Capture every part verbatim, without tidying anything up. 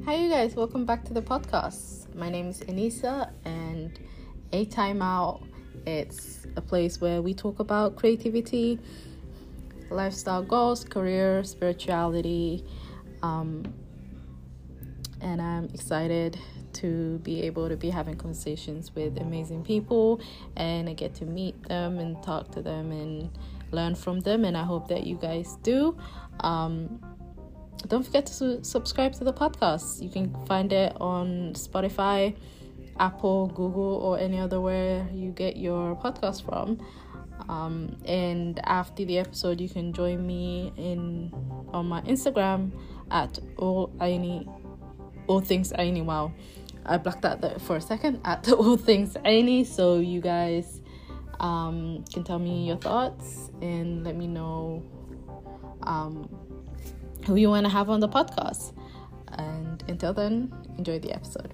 Hi, you guys. Welcome back to the podcast. My name is Anissa, and A Time Out. It's a place where we talk about creativity, lifestyle goals, career, spirituality, um, and I'm excited to be able to be having conversations with amazing people, and I get to meet them and talk to them and learn from them, and I hope that you guys do. Um, don't forget to su- subscribe to the podcast. You can find it on Spotify, Apple, Google, or any other where you get your podcast from. Um, and after the episode, you can join me in on my Instagram at all Aini, all things Aini. Wow, I blacked out there for a second, at all things Aini. So you guys um, can tell me your thoughts and let me know um, who you want to have on the podcast. And until then, enjoy the episode.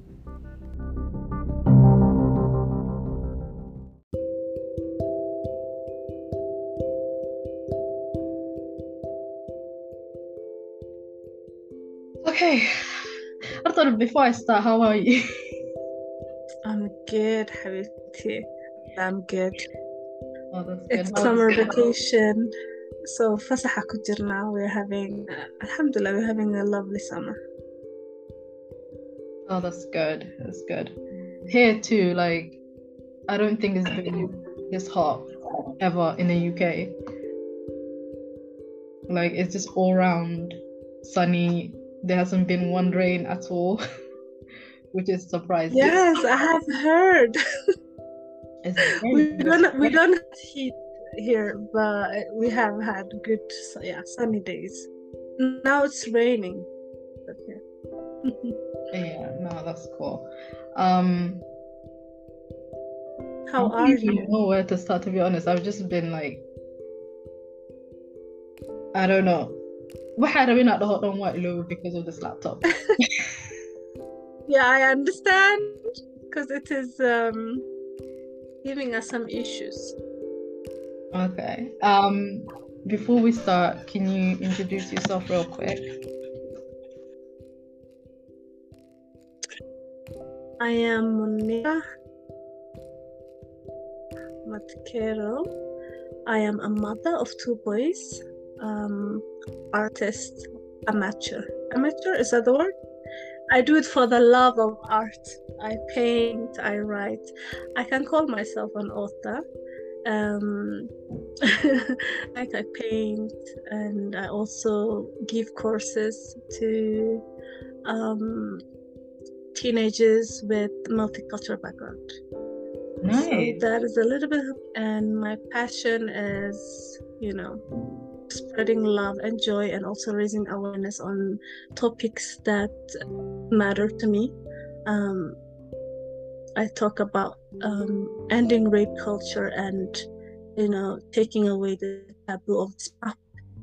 Okay, I thought before I start, how are you? I'm good, Habibti. I'm good. Oh, that's good. It's How- summer vacation, so fasaha ku jirna. We're having, uh, alhamdulillah, we're having a lovely summer. Oh, that's good. That's good. Here too, like, I don't think it's been this hot ever in the U K. Like, it's just all round sunny. There hasn't been one rain at all, which is surprising. Yes, I have heard. It's very we good. don't we don't have heat here, but we have had good, yeah, sunny days. Now it's raining. But yeah. Yeah, no, that's cool. Um, How I are don't even you? know where to start, to be honest. I've just been like, I don't know. We're having at the hot on white low because of this laptop. Yeah, I understand, because it is um giving us some issues. Okay. Um, before we start, can you introduce yourself real quick? I am Munira Matkero. I am a mother of two boys, um, artist, amateur. Amateur, is that the word? I do it for the love of art. I paint, I write. I can call myself an author. Um, like I paint, and I also give courses to um, teenagers with multicultural background. Nice. So that is a little bit, and my passion is, you know, spreading love and joy, and also raising awareness on topics that matter to me. Um, I talk about um, ending rape culture and, you know, taking away the taboo of spa.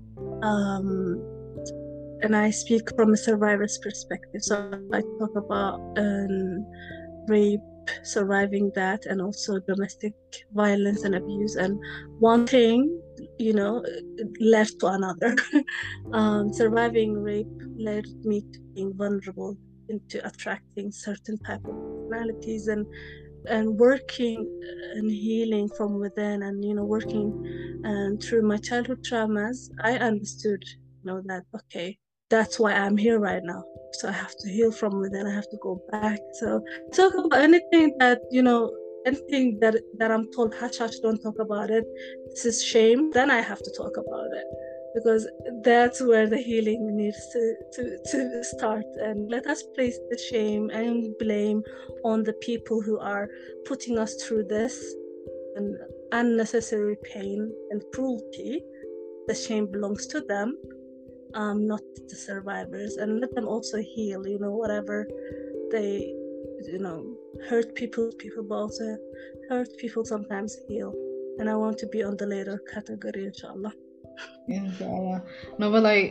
Um, and I speak from a survivor's perspective. So I talk about um, rape, surviving that, and also domestic violence and abuse, and one thing, you know, led to another. um, surviving rape led me to being vulnerable, into attracting certain type of personalities, and and working and healing from within, and you know, working and through my childhood traumas, I understood, you know, that okay, that's why I'm here right now. So I have to heal from within. I have to go back. So talk about anything that, you know, anything that that I'm told, hush hush, don't talk about it. This is shame. Then I have to talk about it, because that's where the healing needs to, to, to start. And let us place the shame and blame on the people who are putting us through this and unnecessary pain and cruelty. The shame belongs to them, um, not the survivors, and let them also heal, you know, whatever they, you know, hurt people, people but also hurt people sometimes heal. And I want to be on the later category, inshallah. Inshallah. No, but like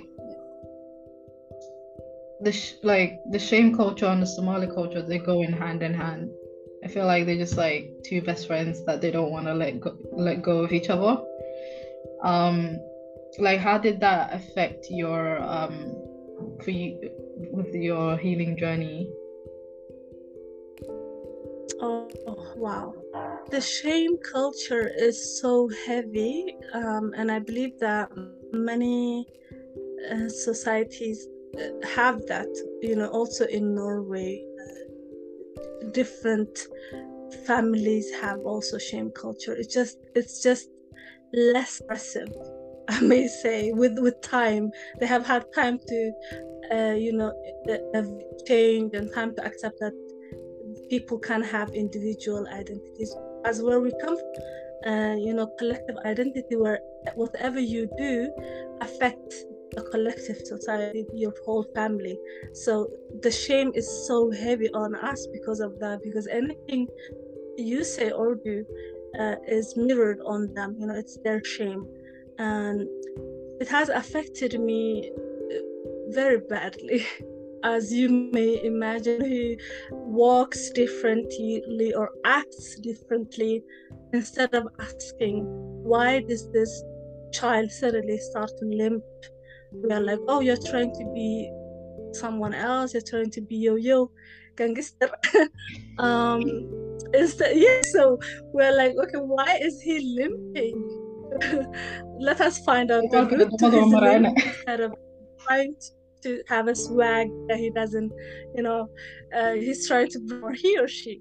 the sh- like the shame culture and the Somali culture, they go in hand in hand. I feel like they're just like two best friends that they don't want to let go let go of each other. Um, like how did that affect your um for you with your healing journey? Oh, wow. The shame culture is so heavy, um, and I believe that many uh, societies uh, have that. You know, also in Norway, uh, different families have also shame culture. It's just, it's just less aggressive, I may say. With with time, they have had time to, uh, you know, uh, change and time to accept that people can have individual identities. As where we come from, uh, you know, collective identity, where whatever you do affects the collective society, your whole family. So the shame is so heavy on us because of that, because anything you say or do uh, is mirrored on them. You know, it's their shame. And it has affected me very badly. As you may imagine, he walks differently or acts differently. Instead of asking, why does this child suddenly start to limp? We are like, oh, you're trying to be someone else, you're trying to be yo-yo gangster. um, instead, yeah, so we're like, okay, why is he limping? Let us find out the root to his limp instead of trying to to have a swag that he doesn't, you know, uh, he's trying to bring, or he or she.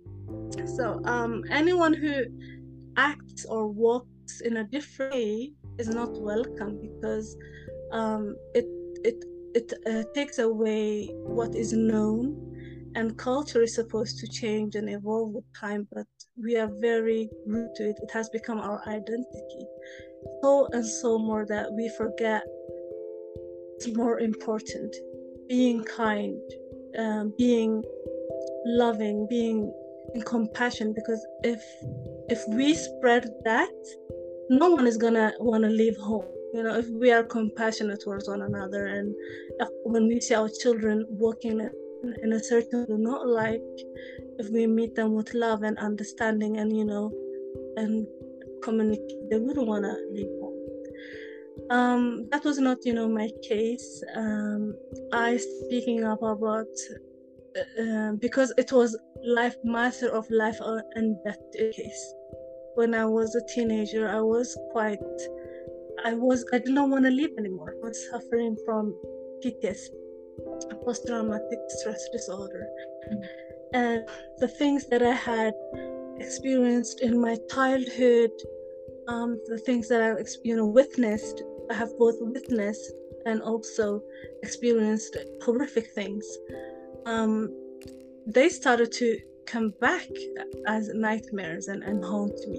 So um, anyone who acts or walks in a different way is not welcome, because um, it it it uh, takes away what is known. And culture is supposed to change and evolve with time, but we are very rude to it. It has become our identity, so and so more that we forget it's more important. Being kind, um, being loving, being in compassion, because if if we spread that, no one is gonna want to leave home. You know, if we are compassionate towards one another, and if, when we see our children walking in, in a certain way, not like, if we meet them with love and understanding and, you know, and communicate, they wouldn't want to leave home. Um, that was not, you know, my case. Um, I speaking up about uh, because it was life matter of life and death case. When I was a teenager, I was quite, I was, I did not want to live anymore. I was suffering from P T S D, post-traumatic stress disorder. Mm-hmm. And the things that I had experienced in my childhood, um, the things that I, you know, witnessed, I have both witnessed and also experienced horrific things. Um, they started to come back as nightmares and, and haunt me.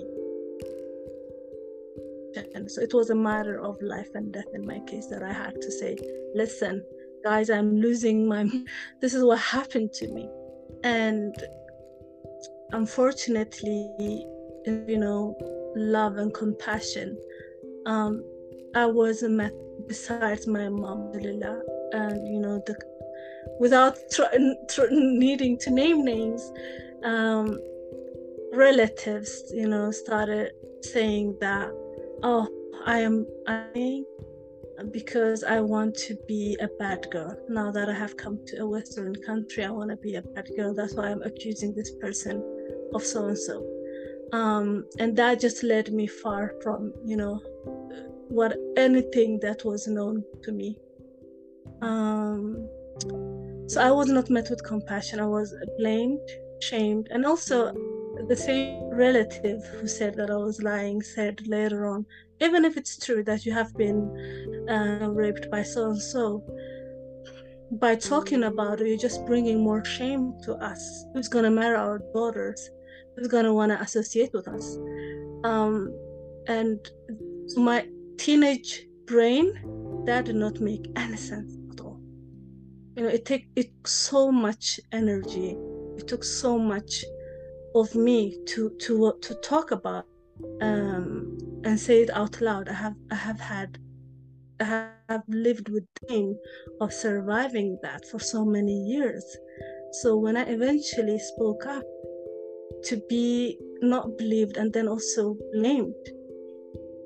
And so it was a matter of life and death in my case, that I had to say, listen, guys, I'm losing my, this is what happened to me. And unfortunately, you know, love and compassion, um, I was met besides my mom, and, you know, the, without tr- tr- needing to name names, um, relatives, you know, started saying that, oh, I am I because I want to be a bad girl. Now that I have come to a Western country, I want to be a bad girl. That's why I'm accusing this person of so and so. Um, and that just led me far from, you know, what anything that was known to me. Um, so I was not met with compassion. I was blamed, shamed, and also the same relative who said that I was lying said later on, even if it's true that you have been uh, raped by so and so, by talking about it, you're just bringing more shame to us. Who's gonna marry our daughters? Who's gonna want to associate with us? Um, and my teenage brain, that did not make any sense at all. You know, it take it took so much energy. It took so much of me to to to talk about um, and say it out loud. I have I have had I have lived with pain of surviving that for so many years. So when I eventually spoke up, to be not believed and then also blamed,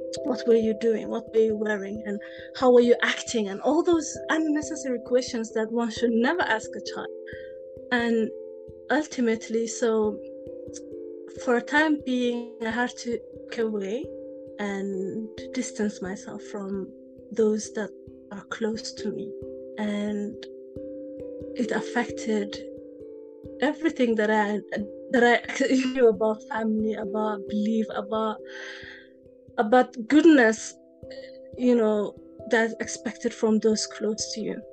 what were you doing, what were you wearing, and how were you acting, and all those unnecessary questions that one should never ask a child. And ultimately, so for a time being, I had to look away and distance myself from those that are close to me. And it affected everything that I that I knew about family, about belief, about about goodness, you know, that's expected from those close to you.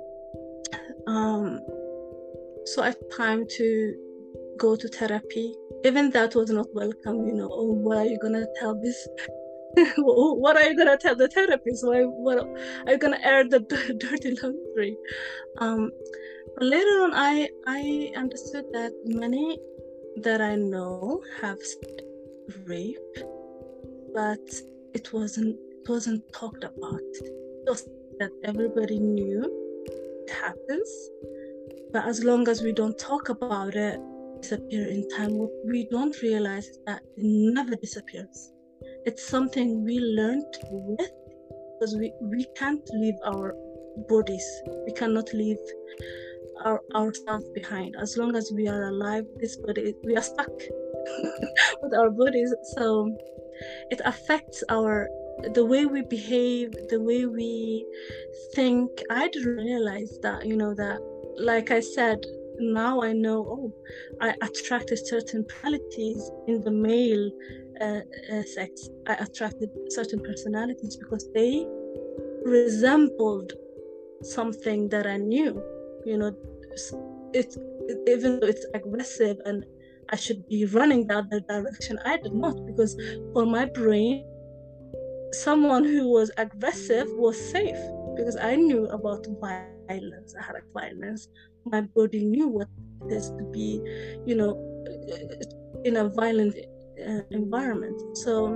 Um, so I had time to go to therapy. Even that was not welcome, you know. Oh, what are you gonna tell this? What are you gonna tell the therapist? Why? What are you gonna air the dirty laundry? Um, but later on, I I understood that many that I know have rape, but it wasn't it wasn't talked about. Just that everybody knew it happens, but as long as we don't talk about it, disappear in time. What we don't realize is that it never disappears. It's something we learned with, because we, we can't leave our bodies. We cannot leave our ourselves behind. As long as we are alive, this body, we are stuck with our bodies. So it affects our the way we behave, the way we think. I didn't realize that, you know, that, like I said, now I know, oh, I attracted certain personalities in the male uh, uh, sex. I attracted certain personalities because they resembled something that I knew. You know, it's it, even though it's aggressive and I should be running the other direction, I did not, because for my brain, someone who was aggressive was safe, because I knew about violence, I had violence. My body knew what it is to be, you know, in a violent uh, environment. So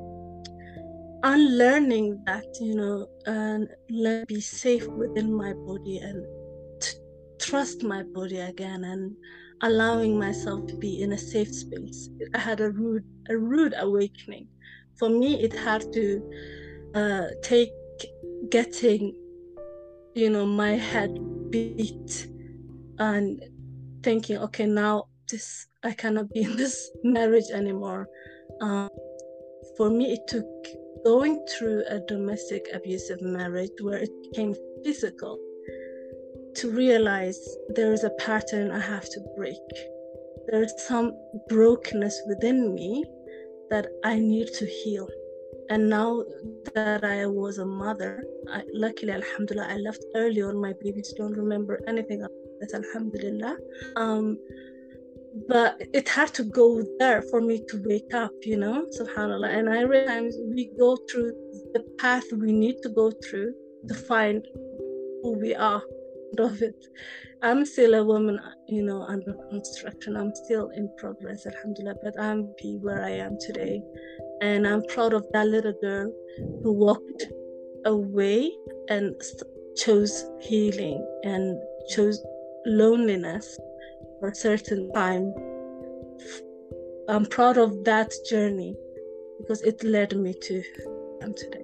unlearning that, you know, and let be safe within my body and t- trust my body again, and allowing myself to be in a safe space. I had a rude, a rude awakening. For me, it had to uh, take getting, you know, my head beat and thinking, okay, now this, I cannot be in this marriage anymore. Um, for me, it took going through a domestic abusive marriage where it became physical to realize there is a pattern I have to break. There's some brokenness within me that I need to heal. And now that I was a mother, I, luckily, alhamdulillah, I left early on. My babies don't remember anything about this, alhamdulillah. Um, but it had to go there for me to wake up, you know, subhanAllah. And I realize we go through the path we need to go through to find who we are. Of it. I'm still a woman, you know, under construction. I'm still in progress, alhamdulillah, but I'm happy where I am today. And I'm proud of that little girl who walked away and chose healing and chose loneliness for a certain time. I'm proud of that journey because it led me to am today.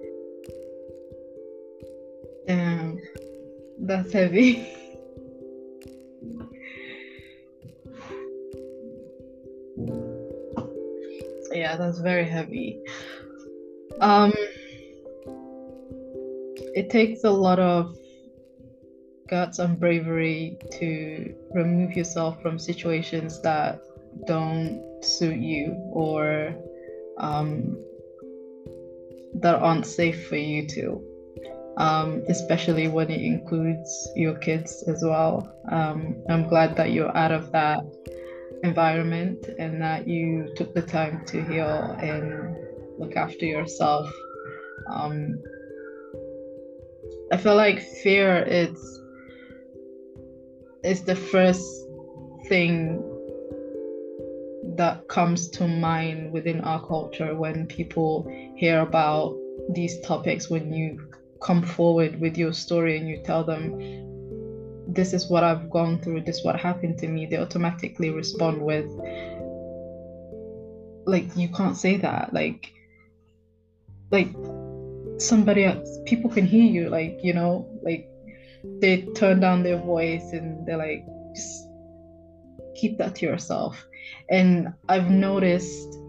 Damn, that's heavy. Yeah, that's very heavy. Um, it takes a lot of guts and bravery to remove yourself from situations that don't suit you or um, that aren't safe for you to. Um, especially when it includes your kids as well. Um, I'm glad that you're out of that environment and that you took the time to heal and look after yourself. Um, I feel like fear is is the first thing that comes to mind within our culture when people hear about these topics. When you come forward with your story and you tell them, this is what I've gone through, this is what happened to me, they automatically respond with, like, you can't say that. Like, like somebody else, people can hear you, like, you know, like they turn down their voice and they're like, just keep that to yourself. And I've noticed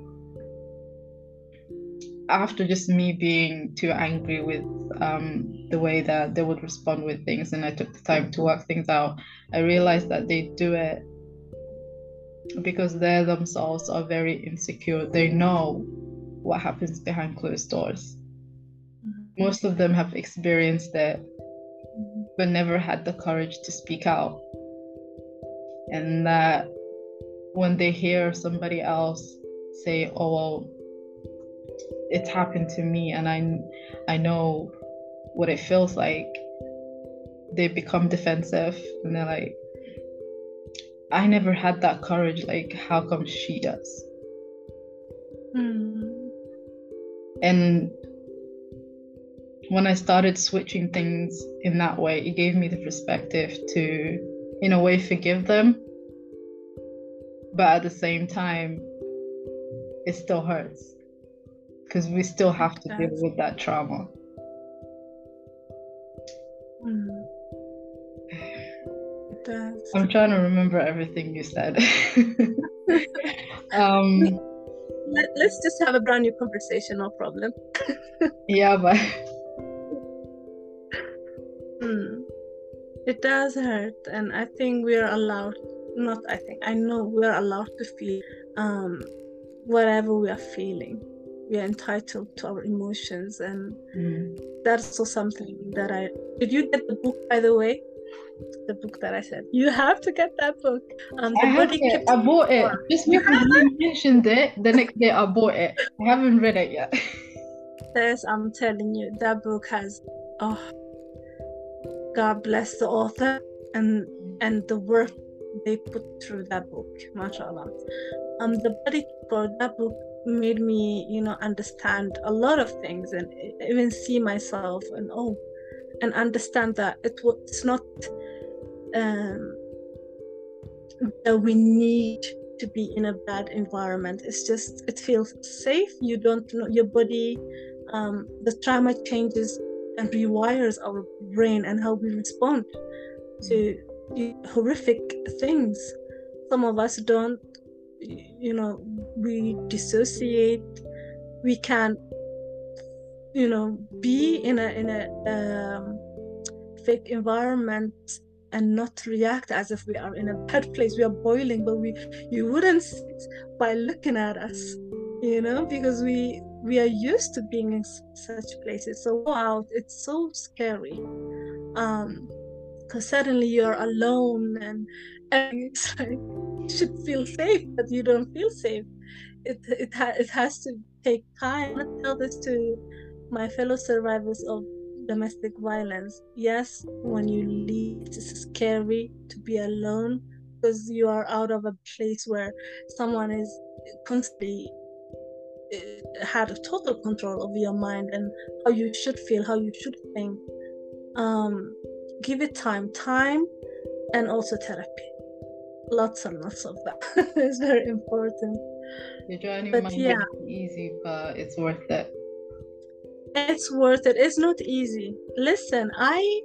after just me being too angry with um, the way that they would respond with things, and I took the time to work things out, I realized that they do it because they themselves are very insecure. They know what happens behind closed doors. Mm-hmm. Most of them have experienced it, but never had the courage to speak out. And that when they hear somebody else say, oh, well, it's happened to me and I, I know what it feels like, they become defensive and they're like, I never had that courage, like how come she does? Mm. And when I started switching things in that way, it gave me the perspective to, in a way, forgive them. But at the same time, it still hurts because we still have to deal with that trauma. Mm. It does. I'm trying to remember everything you said. um, Let, let's just have a brand new conversation, no problem. Yeah, but mm. It does hurt, and I think we are allowed, not I think, I know we are allowed to feel um, whatever we are feeling. We are entitled to our emotions, and mm. that's also something that I, did you get the book, by the way? The book that I said, you have to get that book. Um, the I body haven't, I bought it. Just because you mentioned it, the next day I bought it. I haven't read it yet. Yes, I'm telling you, that book has, oh, God bless the author and and the work they put through that book, mashallah. Um, the body for that book made me, you know, understand a lot of things and even see myself and oh, and understand that it was it's not um, that we need to be in a bad environment. It's just it feels safe. You don't know your body. Um, the trauma changes and rewires our brain and how we respond to horrific things. Some of us don't, you know, we dissociate. We can, you know, be in a in a um, fake environment and not react as if we are in a bad place. We are boiling, but we you wouldn't see it by looking at us, you know, because we we are used to being in such places. So go out, it's so scary. Um, because suddenly you're alone and, and it's like you should feel safe, but you don't feel safe. It it ha- it has to take time. I tell this to my fellow survivors of domestic violence. Yes, when you leave, it's scary to be alone because you are out of a place where someone is constantly had a total control over your mind and how you should feel, how you should think. Um, give it time, time, and also therapy. Lots and lots of that is very important. The journey but might yeah. not be easy, but it's worth it. It's worth it. It's not easy. Listen, I,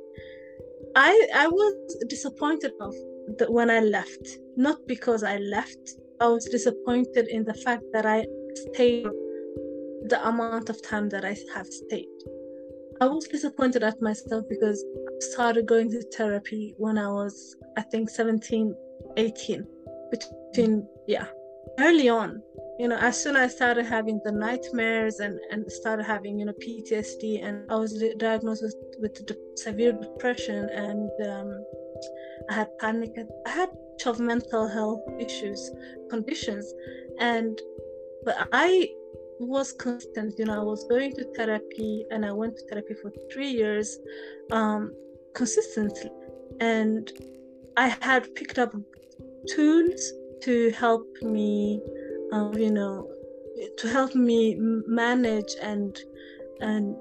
I, I was disappointed of the, when I left. Not because I left. I was disappointed in the fact that I stayed the amount of time that I have stayed. I was disappointed at myself because I started going to therapy when I was, I think, seventeen, eighteen. Between, yeah, early on. You know, as soon as I started having the nightmares and, and started having, you know, P T S D, and I was diagnosed with, with de- severe depression, and um, I had panic. I had a bunch of mental health issues, conditions, and but I was constant. You know, I was going to therapy, and I went to therapy for three years, um, consistently, and I had picked up tools to help me. Um, you know, to help me manage and and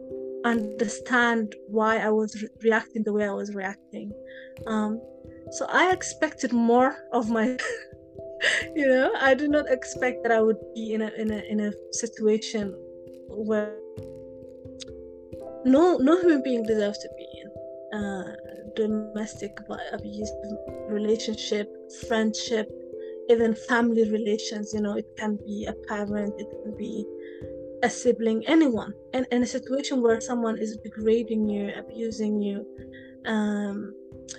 understand why I was re- reacting the way I was reacting. Um, so I expected more of my, you know, I did not expect that I would be in a in a in a situation where no no human being deserves to be in. Uh, domestic abuse, relationship, friendship, even family relations. You know, it can be a parent, it can be a sibling, anyone. And in a situation where someone is degrading you, abusing you, um,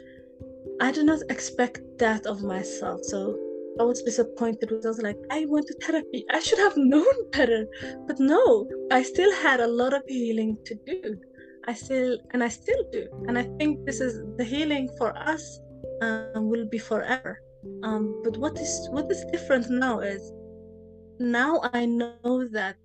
I do not expect that of myself. So I was disappointed because I was like, I went to therapy. I should have known better. But no, I still had a lot of healing to do. I still, and I still do. And I think this is the healing for us um, will be forever. Um, but what is what is different now is now I know that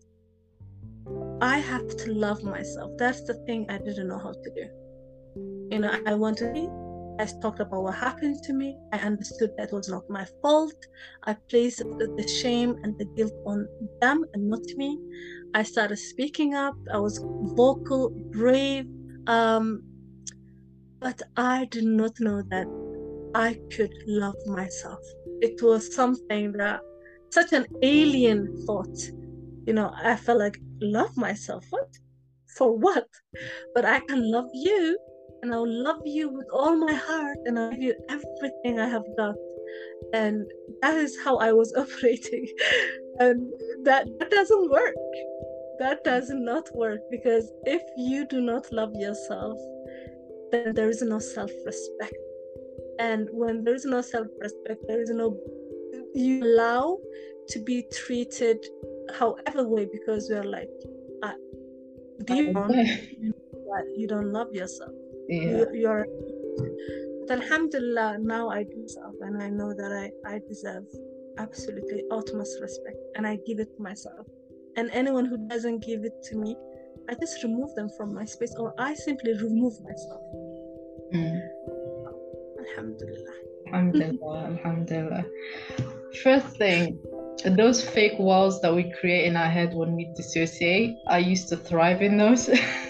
I have to love myself. That's the thing I didn't know how to do. You know, I want to be. I talked about what happened to me. I understood that was not my fault. I placed the shame and the guilt on them and not me. I started speaking up. I was vocal, brave. Um, but I did not know that I could love myself. It was something that, such an alien thought. You know, I felt like, love myself? What? For what? But I can love you. And I'll love you with all my heart, and I'll give you everything I have got. And that is how I was operating. And that, that doesn't work. That does not work, because if you do not love yourself, then there is no self-respect. And when there is no self-respect, there is no, you allow to be treated however way, because you're like, uh, deep down, you don't love yourself. Yeah. You, you're, but alhamdulillah, now I do self, and I know that I, I deserve absolutely utmost respect, and I give it to myself. And anyone who doesn't give it to me, I just remove them from my space, or I simply remove myself. Mm. Alhamdulillah. Alhamdulillah, alhamdulillah. First thing, those fake walls that we create in our head when we dissociate, I used to thrive in those.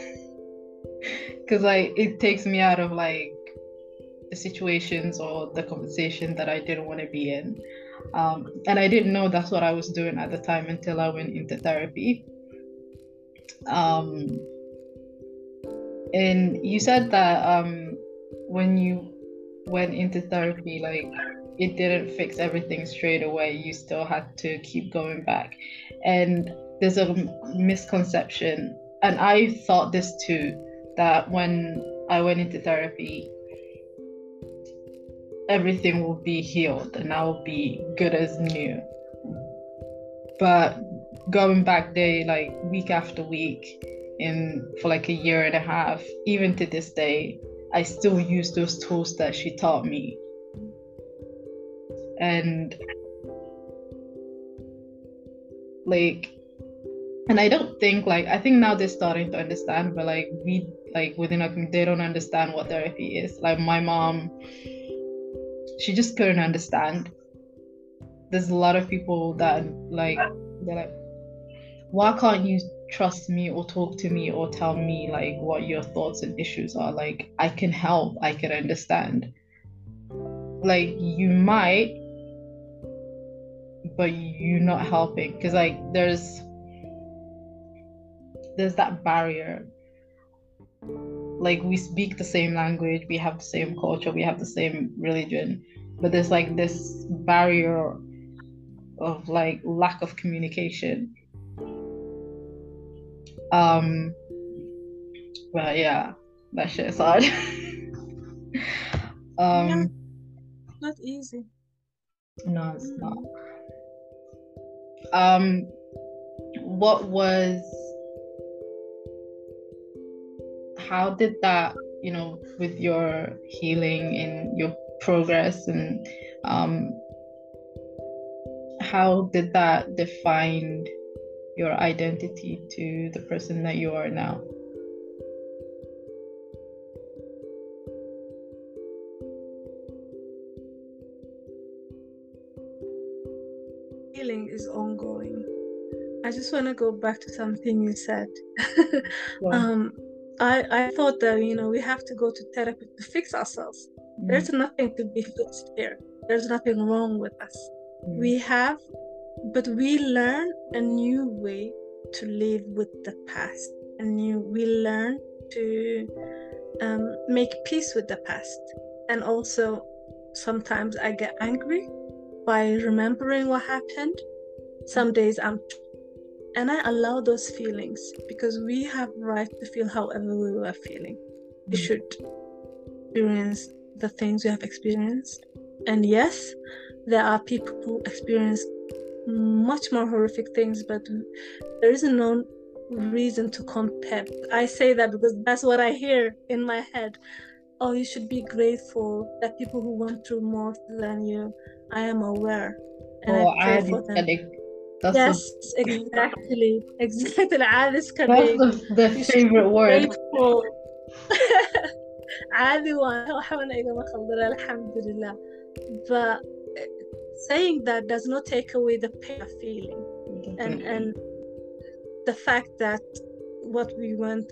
Because like it takes me out of like the situations or the conversation that I didn't want to be in. Um, and I didn't know that's what I was doing at the time until I went into therapy. Um, and you said that um, when you went into therapy, like it didn't fix everything straight away. You still had to keep going back. And there's a misconception, and I thought this too, that when I went into therapy, everything will be healed and I will be good as new. But going back there, like week after week, in for like a year and a half, even to this day, I still use those tools that she taught me. And like, and I don't think like, I think now they're starting to understand, but like we, like within a community, they don't understand what therapy is. Like my mom, she just couldn't understand. There's a lot of people that like, they're like, why can't you trust me or talk to me or tell me like what your thoughts and issues are? Like I can help, I can understand. Like you might, but you're not helping, because like there's there's that barrier. Like we speak the same language, we have the same culture, we have the same religion, but there's like this barrier of like lack of communication. Um but yeah, that shit is hard. um yeah, not easy. No, it's not. Um what was how did that, you know, with your healing and your progress, and um, how did that define your identity to the person that you are now? Healing is ongoing. I just want to go back to something you said. Yeah. um, I, I thought that, you know, we have to go to therapy to fix ourselves. Mm. There's nothing to be fixed here. There's nothing wrong with us. Mm. We have, but we learn a new way to live with the past, and you we learn to um, make peace with the past. And also sometimes I get angry by remembering what happened. Some days I'm and I allow those feelings, because we have right to feel however we were feeling. We should experience the things we have experienced. And yes, there are people who experience much more horrific things, but there is no reason to compare. I say that because that's what I hear in my head. Oh, you should be grateful that people who went through more than you. I am aware, and Oh, I pray عادي for them. كدك. That's Yes, the, exactly, exactly. عادي that's كدك. the, the You should be favorite word. grateful. عادي وانا وحنا إذا ما خلصنا الحمد لله. But saying that does not take away the pain of feeling, and Definitely. and the fact that what we went,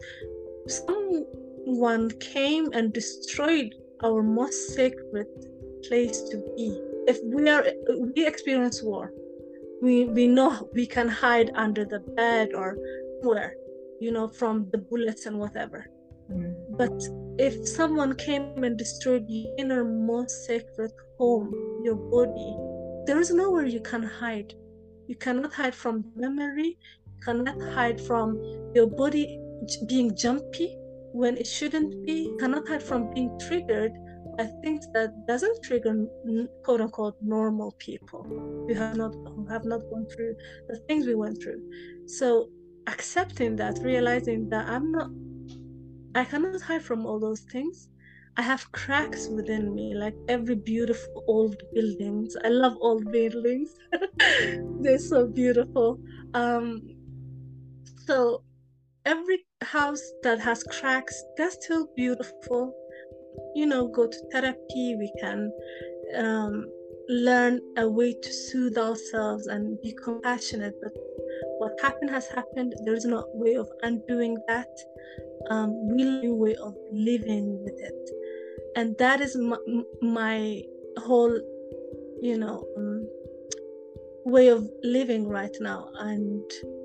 someone came and destroyed our most sacred place to be. If we are we experience war, we we know we can hide under the bed or where, you know, from the bullets and whatever. Mm. But if someone came and destroyed your inner most sacred home, your body, there is nowhere you can hide. You cannot hide from memory. You cannot hide from your body being jumpy when it shouldn't be. You cannot hide from being triggered by things that doesn't trigger quote unquote normal people who have not who have not gone through the things we went through. So accepting that, realizing that I'm not I cannot hide from all those things. I have cracks within me, like every beautiful old buildings. I love old buildings. They're so beautiful. Um, so every house that has cracks, they're still beautiful. You know, go to therapy. We can um, learn a way to soothe ourselves and be compassionate. But what happened has happened. There is no way of undoing that. Um, we new way of living with it, and that is my, my whole, you know, um, way of living right now, and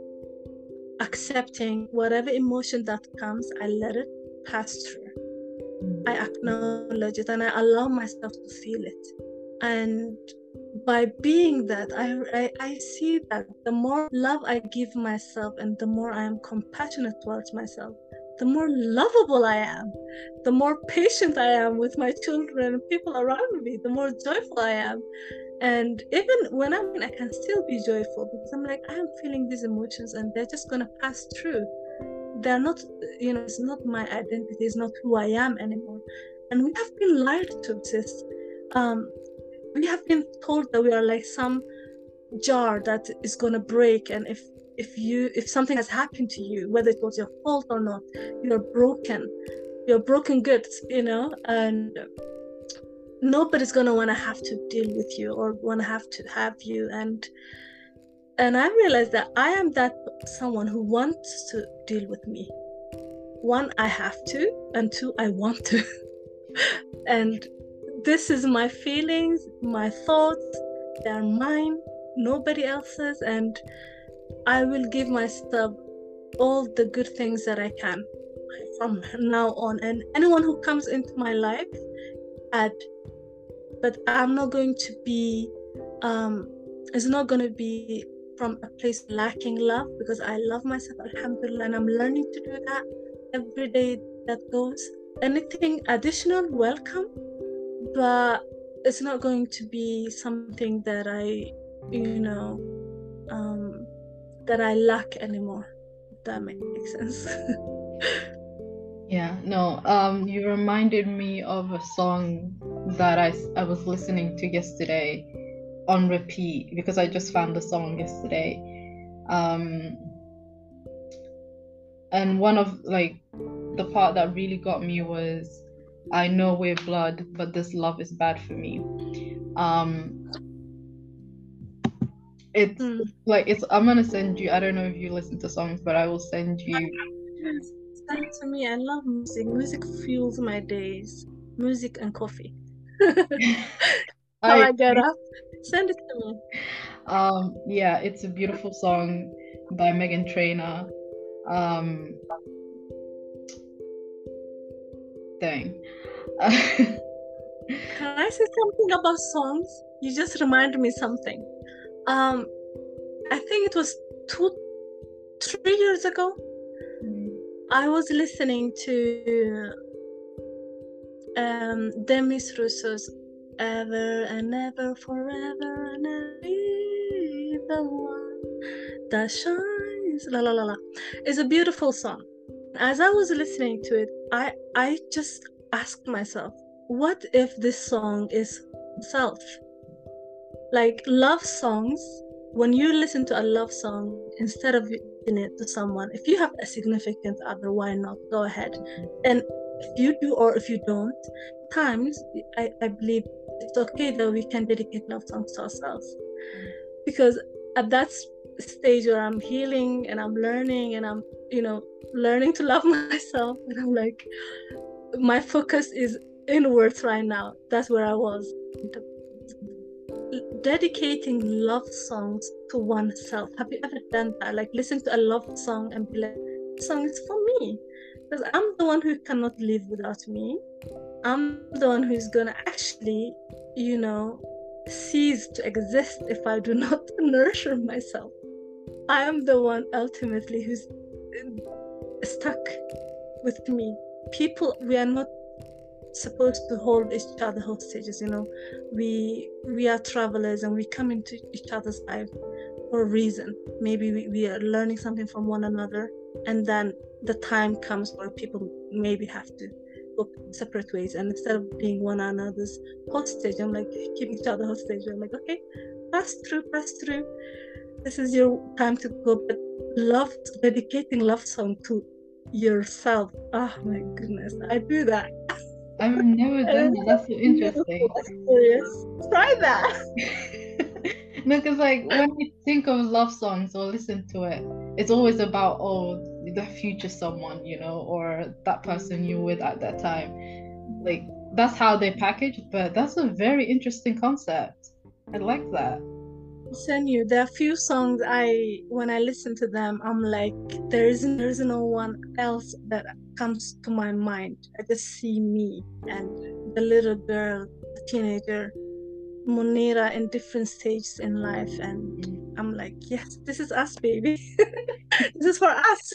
accepting whatever emotion that comes. I let it pass through. I acknowledge it, and I allow myself to feel it. And by being that, I, I I see that the more love I give myself, and the more I am compassionate towards myself, the more lovable I am, the more patient I am with my children and people around me, the more joyful I am. And even when I'm in, I can still be joyful, because I'm like, I am feeling these emotions and they're just gonna pass through. They're not, you know, it's not my identity, it's not who I am anymore. And we have been lied to, sis. Um, we have been told that we are like some jar that is gonna break, and if if you if something has happened to you, whether it was your fault or not, you're broken. You're broken goods, you know, and nobody's gonna want to have to deal with you or want to have to have you. And and I realized that I am that someone who wants to deal with me. One, I have to, and two, I want to. And this is my feelings, my thoughts, they're mine, nobody else's, and I will give myself all the good things that I can from now on. And anyone who comes into my life, add. But I'm not going to be, um, it's not going to be from a place lacking love, because I love myself, alhamdulillah, and I'm learning to do that every day that goes. Anything additional, welcome, but it's not going to be something that I, you know, um, that I lack anymore, if that makes sense. Yeah, no, um, you reminded me of a song that I, I was listening to yesterday on repeat, because I just found the song yesterday. Um, and one of, like, the part that really got me was, I know we're blood, but this love is bad for me. Um, it's Mm. like, it's, I'm gonna send you, I don't know if you listen to songs, but I will send you. Send to me. I love music. Music fuels my days. Music and coffee. How I, I get up. Send it to me. Um, yeah, it's a beautiful song. by Meghan Trainor. Um, dang. Can I say something about songs? You just reminded me something. Um, I think it was two, three years ago. Mm. I was listening to um, Demis Rousseau's "Ever and Ever, Forever and Ever, Be the One That Shines." La la la la. It's a beautiful song. As I was listening to it, I I just asked myself, what if this song is self? Like love songs, when you listen to a love song, instead of giving it to someone, if you have a significant other, why not? Go ahead. And if you do or if you don't, times I, I believe it's okay that we can dedicate love songs to ourselves. Because at that stage where I'm healing and I'm learning and I'm, you know, learning to love myself, and I'm like, my focus is inwards right now. That's where I was. Dedicating love songs to oneself. Have you ever done that? Like listen to a love song and be like, this song is for me. Because I'm the one who cannot live without me. I'm the one who's gonna actually, you know, cease to exist if I do not nurture myself. I am the one ultimately who's stuck with me. People, we are not supposed to hold each other hostages, you know. We we are travelers and we come into each other's life for a reason. Maybe we, we are learning something from one another, and then the time comes where people maybe have to go separate ways, and instead of being one another's hostage, I'm like, keep each other hostage. I'm like, okay, pass through, pass through. This is your time to go. But love, dedicating love song to yourself. Oh my goodness, I do that. I've never done that. That's so interesting. Yes, try that. No, because like when you think of love songs or listen to it, it's always about, oh, the future someone, you know, or that person you're with at that time. Like that's how they package, but that's a very interesting concept. I like that. Send you. There are few songs I, when I listen to them, I'm like, there isn't, there is no one else that comes to my mind. I just see me and the little girl, the teenager, Munira in different stages in life, and mm. I'm like, yes, this is us, baby. This is for us.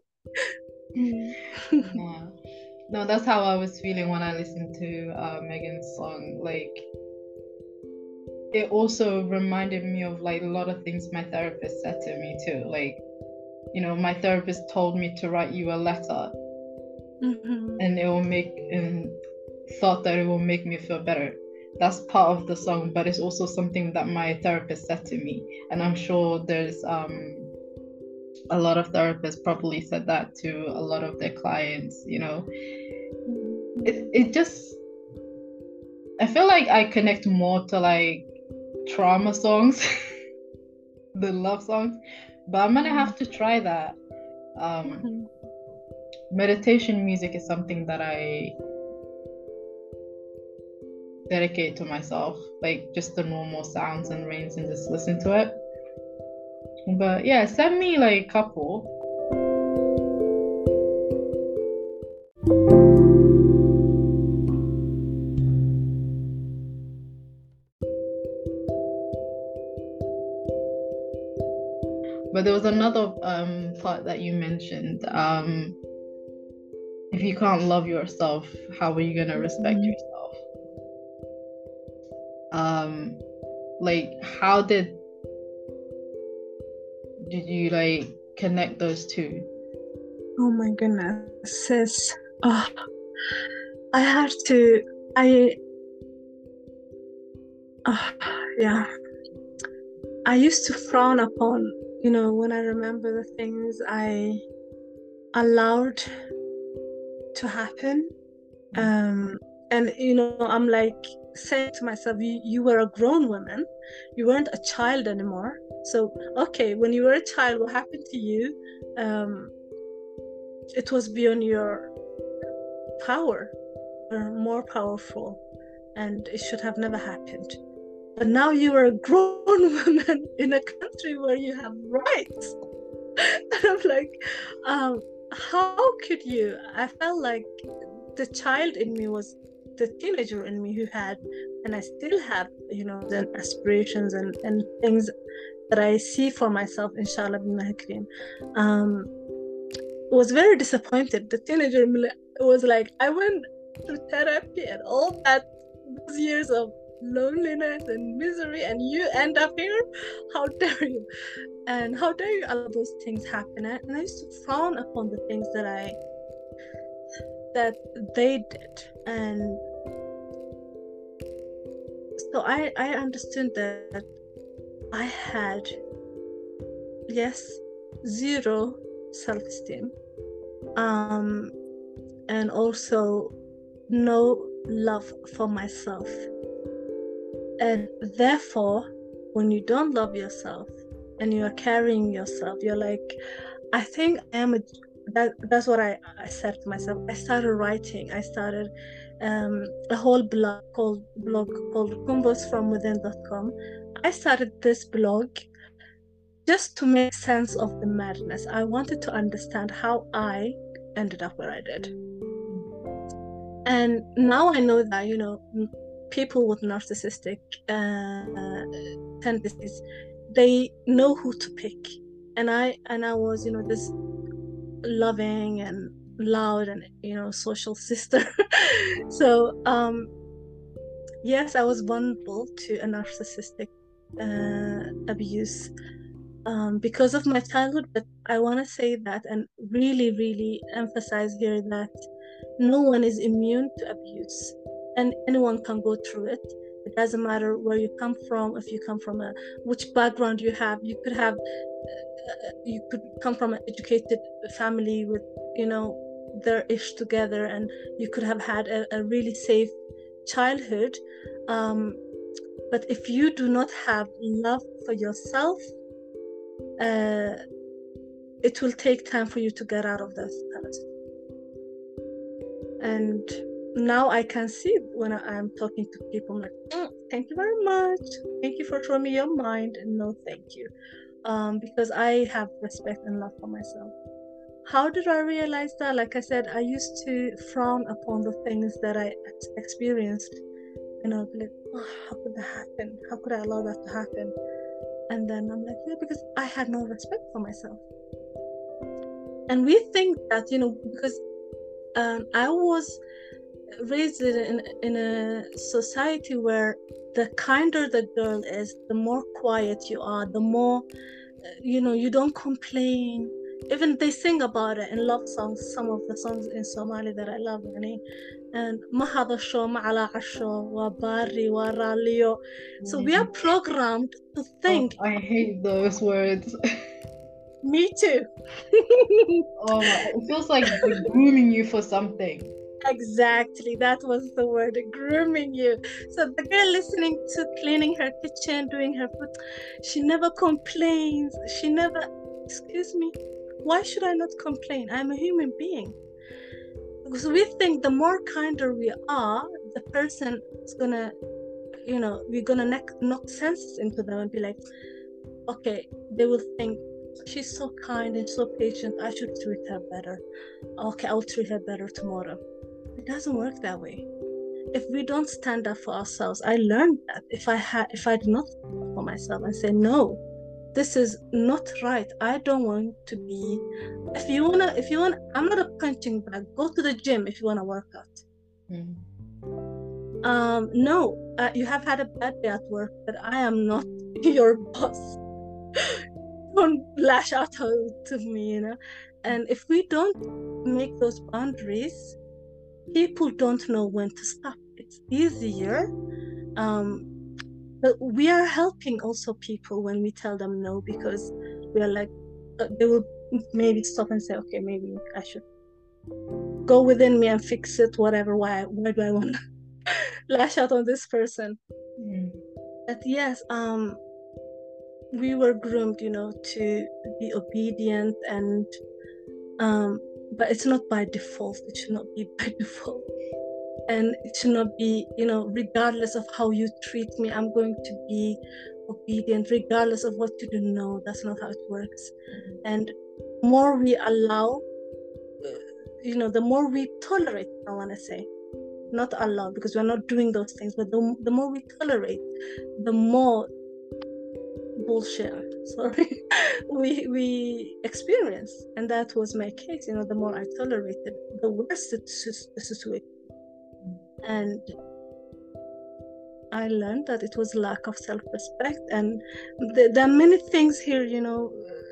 Yeah. No, that's how I was feeling when I listened to uh, Meghan's song. Like, it also reminded me of like a lot of things my therapist said to me too. Like, you know, my therapist told me to write you a letter, mm-hmm. and it will make, and thought that it will make me feel better. That's part of the song, but it's also something that my therapist said to me, and I'm sure there's um a lot of therapists probably said that to a lot of their clients. You know, it it just, I feel like I connect more to like trauma songs than love songs, but I'm gonna have to try that. Um, mm-hmm. Meditation music is something that I dedicate to myself, like just the normal sounds and rains and just listen to it. But yeah, send me like a couple. But there was another um, part that you mentioned. Um, if you can't love yourself, how are you going to respect mm-hmm. yourself? Um, like, how did did you like connect those two? Oh my goodness, sis. Oh, I had to. I. Oh, yeah. I used to frown upon, you know, when I remember the things I allowed to happen. Um, and, you know, I'm like saying to myself, you, you were a grown woman. You weren't a child anymore. So, okay, when you were a child, what happened to you? Um, it was beyond your power, or more powerful, and it should have never happened. But now you are a grown woman in a country where you have rights. And I'm like, um, how could you? I felt like the child in me was the teenager in me who had, and I still have, you know, the aspirations and, and things that I see for myself, inshallah, bin um, was very disappointed. The teenager in me was like, I went through therapy and all that, those years of loneliness and misery, and you end up here? How dare you? And how dare you allow those things happen? And I used to frown upon the things that I that they did. And so I I understood that I had, yes, zero self-esteem, um and also no love for myself. And therefore, when you don't love yourself and you are carrying yourself, you're like, I think I am a, that, that's what I, I said to myself. I started writing. I started um, a whole blog called blog called converse from within dot com. I started this blog just to make sense of the madness. I wanted to understand how I ended up where I did. And now I know that, you know, people with narcissistic uh, tendencies, they know who to pick. And I and I was, you know, this loving and loud and, you know, social sister. So um yes, I was vulnerable to a narcissistic uh, abuse um, because of my childhood. But I want to say that and really, really emphasize here that no one is immune to abuse, and anyone can go through it. It doesn't matter where you come from, if you come from a which background you have. You could have uh, you could come from an educated family with, you know, their ish together, and you could have had a, a really safe childhood, um, but if you do not have love for yourself, uh, it will take time for you to get out of this past. And now I can see when I'm talking to people, I'm like, oh, thank you very much, thank you for showing me your mind, and no thank you, um, because I have respect and love for myself. How did I realize that? Like I said, I used to frown upon the things that I experienced, and I'll be like, oh, how could that happen? How could I allow that to happen? And then I'm like, yeah, because I had no respect for myself. And we think that, you know, because um, I was raised in, in a society where the kinder the girl is, the more quiet you are, the more, you know, you don't complain. Even they sing about it in love songs, some of the songs in Somali that I love, yani. And ma hadasho ma ala asho wa bari wa ralio. So we are programmed to think. Oh, I hate those words. Me too. Oh, it feels like they're grooming you for something. Exactly, that was the word, grooming you. So the girl listening to cleaning her kitchen, doing her food, she never complains. She never, excuse me, why should I not complain? I'm a human being. Because we think the more kinder we are, the person is gonna, you know, we're gonna knock, knock sense into them and be like, okay, they will think, she's so kind and so patient, I should treat her better. Okay, I'll treat her better tomorrow. It doesn't work that way. If we don't stand up for ourselves, I learned that if I had, if I did not stand up for myself and say, no, this is not right, I don't want to be, if you wanna, if you want, I'm not a punching bag, go to the gym if you wanna work out. Mm. Um, no, uh, you have had a bad day at work, but I am not your boss. Don't lash out to me, you know. And if we don't make those boundaries, people don't know when to stop. It's easier. Um, but we are helping also people when we tell them no, because we are like, uh, they will maybe stop and say, okay, maybe I should go within me and fix it, whatever. Why, why do I want to lash out on this person? Mm. But yes, um, we were groomed, you know, to be obedient, and um, but it's not by default. It should not be by default. And it should not be, you know, regardless of how you treat me, I'm going to be obedient, regardless of what you do. No, that's not how it works. Mm-hmm. And more we allow, uh, you know, the more we tolerate, I want to say, not allow, because we're not doing those things, but the, the more we tolerate, the more bullshit, sorry, we we experience. And that was my case. You know, the more I tolerated, the worse the, the situation. And I learned that it was lack of self-respect. And th- there are many things here, you know,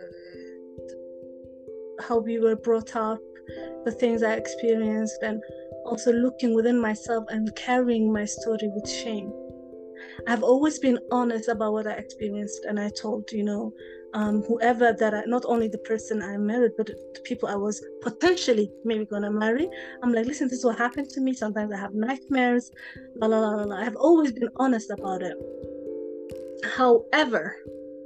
how we were brought up, the things I experienced, and also looking within myself and carrying my story with shame. I've always been honest about what I experienced, and I told, you know, um, whoever that I, not only the person I married, but the people I was potentially maybe gonna marry. I'm like, listen, this is what happened to me. Sometimes I have nightmares, la la la la la. I've always been honest about it. However,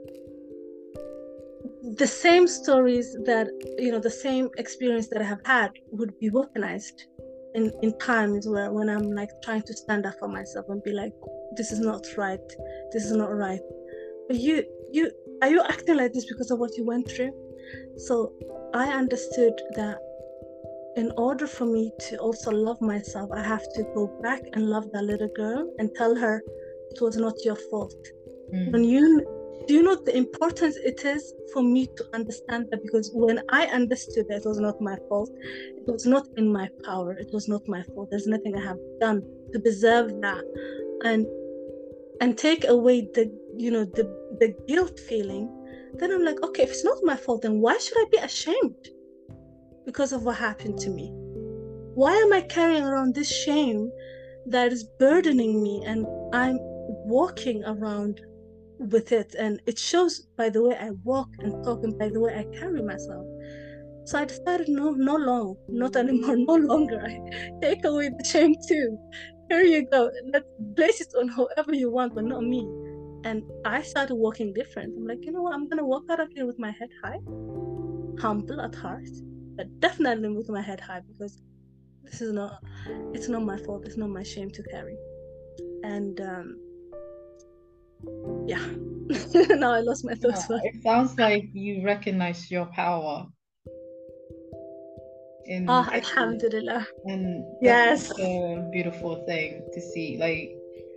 the same stories that, you know, the same experience that I have had would be weaponized in, in times where when I'm like trying to stand up for myself and be like, this is not right, this is not right. But you, you, are you acting like this because of what you went through? So I understood that in order for me to also love myself, I have to go back and love that little girl and tell her it was not your fault. Mm. When you Do you know the importance it is for me to understand that? Because when I understood that it was not my fault, it was not in my power, it was not my fault, there's nothing I have done to deserve that, and and take away the, you know, the the guilt feeling, then I'm like, okay, if it's not my fault, then why should I be ashamed because of what happened to me? Why am I carrying around this shame that is burdening me, and I'm walking around with it, and it shows by the way I walk and talk and by the way I carry myself. So I decided, no, no long, not anymore, no longer. I take away the shame too. Here you go. Let's place it on whoever you want, but not me. And I started walking different. I'm like, you know what? I'm gonna walk out of here with my head high, humble at heart, but definitely with my head high, because this is not, it's not my fault. It's not my shame to carry. And um, yeah. Now I lost my thoughts. Yeah, it sounds like you recognize your power. In oh, alhamdulillah. And yes, that's a beautiful thing to see. Like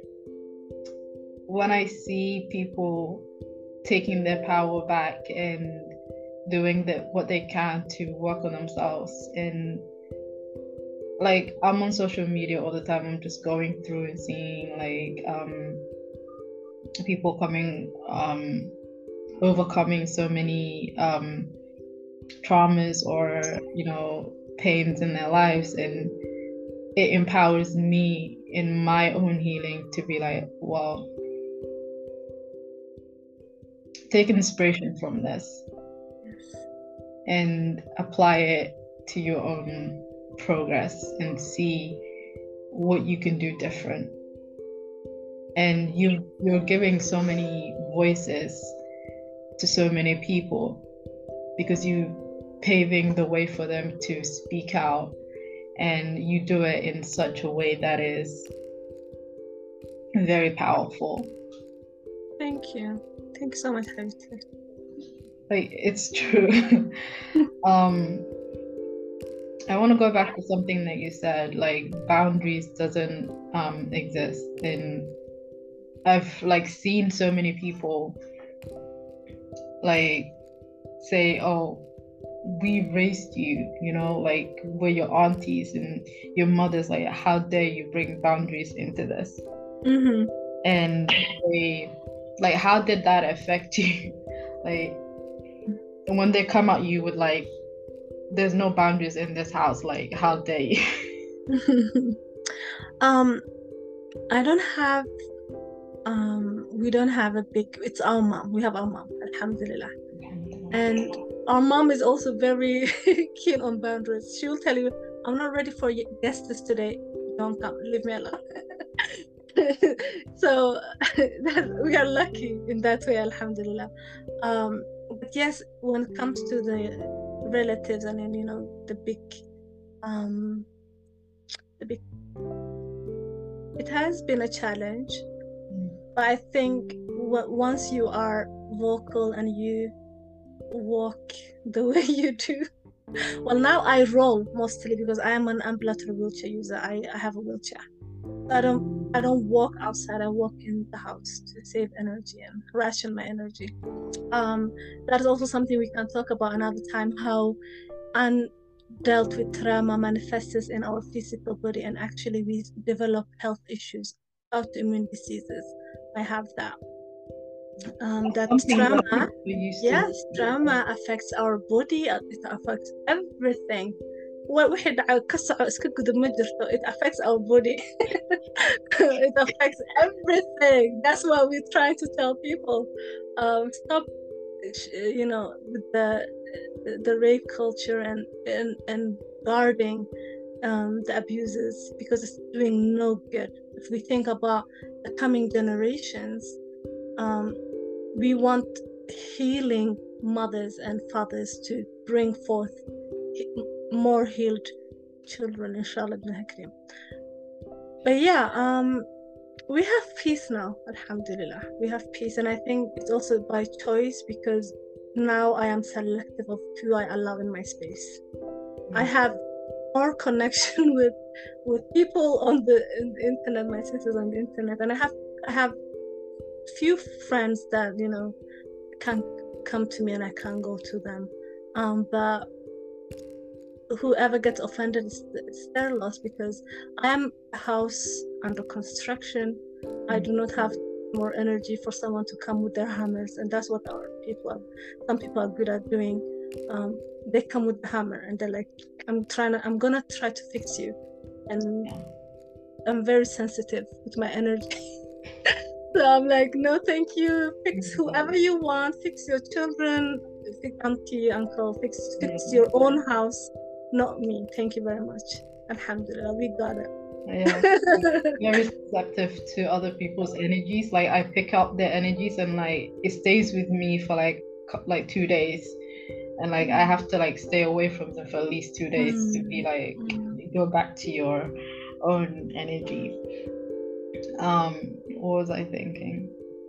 when I see people taking their power back and doing the, what they can to work on themselves, and like I'm on social media all the time, I'm just going through and seeing like um people coming um overcoming so many um traumas or, you know, pains in their lives, and it empowers me in my own healing to be like, well, take inspiration from this and apply it to your own progress and see what you can do different. And you you're giving so many voices to so many people because you paving the way for them to speak out, and you do it in such a way that is very powerful. Thank you. Thank you so much, Habibti. Like, it's true. um I want to go back to something that you said, like boundaries doesn't um exist. And I've like seen so many people like say, oh, we raised you, you know, like we're your aunties and your mothers, like how dare you bring boundaries into this? Mm-hmm. And they, like, how did that affect you? Like when they come at you with like, there's no boundaries in this house, like how dare you? um I don't have um we don't have a big, it's our mom, we have our mom, alhamdulillah. And our mom is also very keen on boundaries. She will tell you, I'm not ready for guests today, don't come, leave me alone. So that, we are lucky in that way, alhamdulillah. Um, but yes, when it comes to the relatives and then, you know, the big, um, the big, it has been a challenge. But I think what, once you are vocal and you walk the way you do. Well, now I roll mostly because I am an ambulatory wheelchair user. I, I have a wheelchair. I don't I don't walk outside. I walk in the house to save energy and ration my energy. Um, that is also something we can talk about another time, how undealt with trauma manifests in our physical body, and actually we develop health issues, autoimmune diseases. I have that. Um, that Something that trauma, we used to- yes, trauma affects our body. It affects everything. Wa- wixii dhaca ka soco iska gudub ma jirto. It affects our body. It affects everything. That's why we're trying to tell people, um, stop, you know, with the the rape culture and and and guarding um, the abuses, because it's doing no good. If we think about the coming generations, um, we want healing mothers and fathers to bring forth he- more healed children, inshallah. But yeah, um, we have peace now, alhamdulillah. We have peace, and I think it's also by choice, because now I am selective of who I allow in my space. Mm. I have more connection with with people on the, in the internet, my sisters on the internet, and I have I have few friends that, you know, can come to me and I can go to them. Um, but whoever gets offended, it's, it's their loss, because I am a house under construction. I do not have more energy for someone to come with their hammers, and that's what our people are, some people are good at doing. Um, they come with the hammer and they're like, I'm trying to, I'm gonna try to fix you, and I'm very sensitive with my energy. So I'm like, no, thank you. Fix whoever you want. Fix your children. Fix auntie, uncle. Fix fix your own house, not me. Thank you very much. Alhamdulillah, we got it. Yeah, very receptive to other people's energies. Like I pick up their energies, and like it stays with me for like like two days, and like I have to like stay away from them for at least two days mm. to be like mm. go back to your own energy. Um, what was I thinking?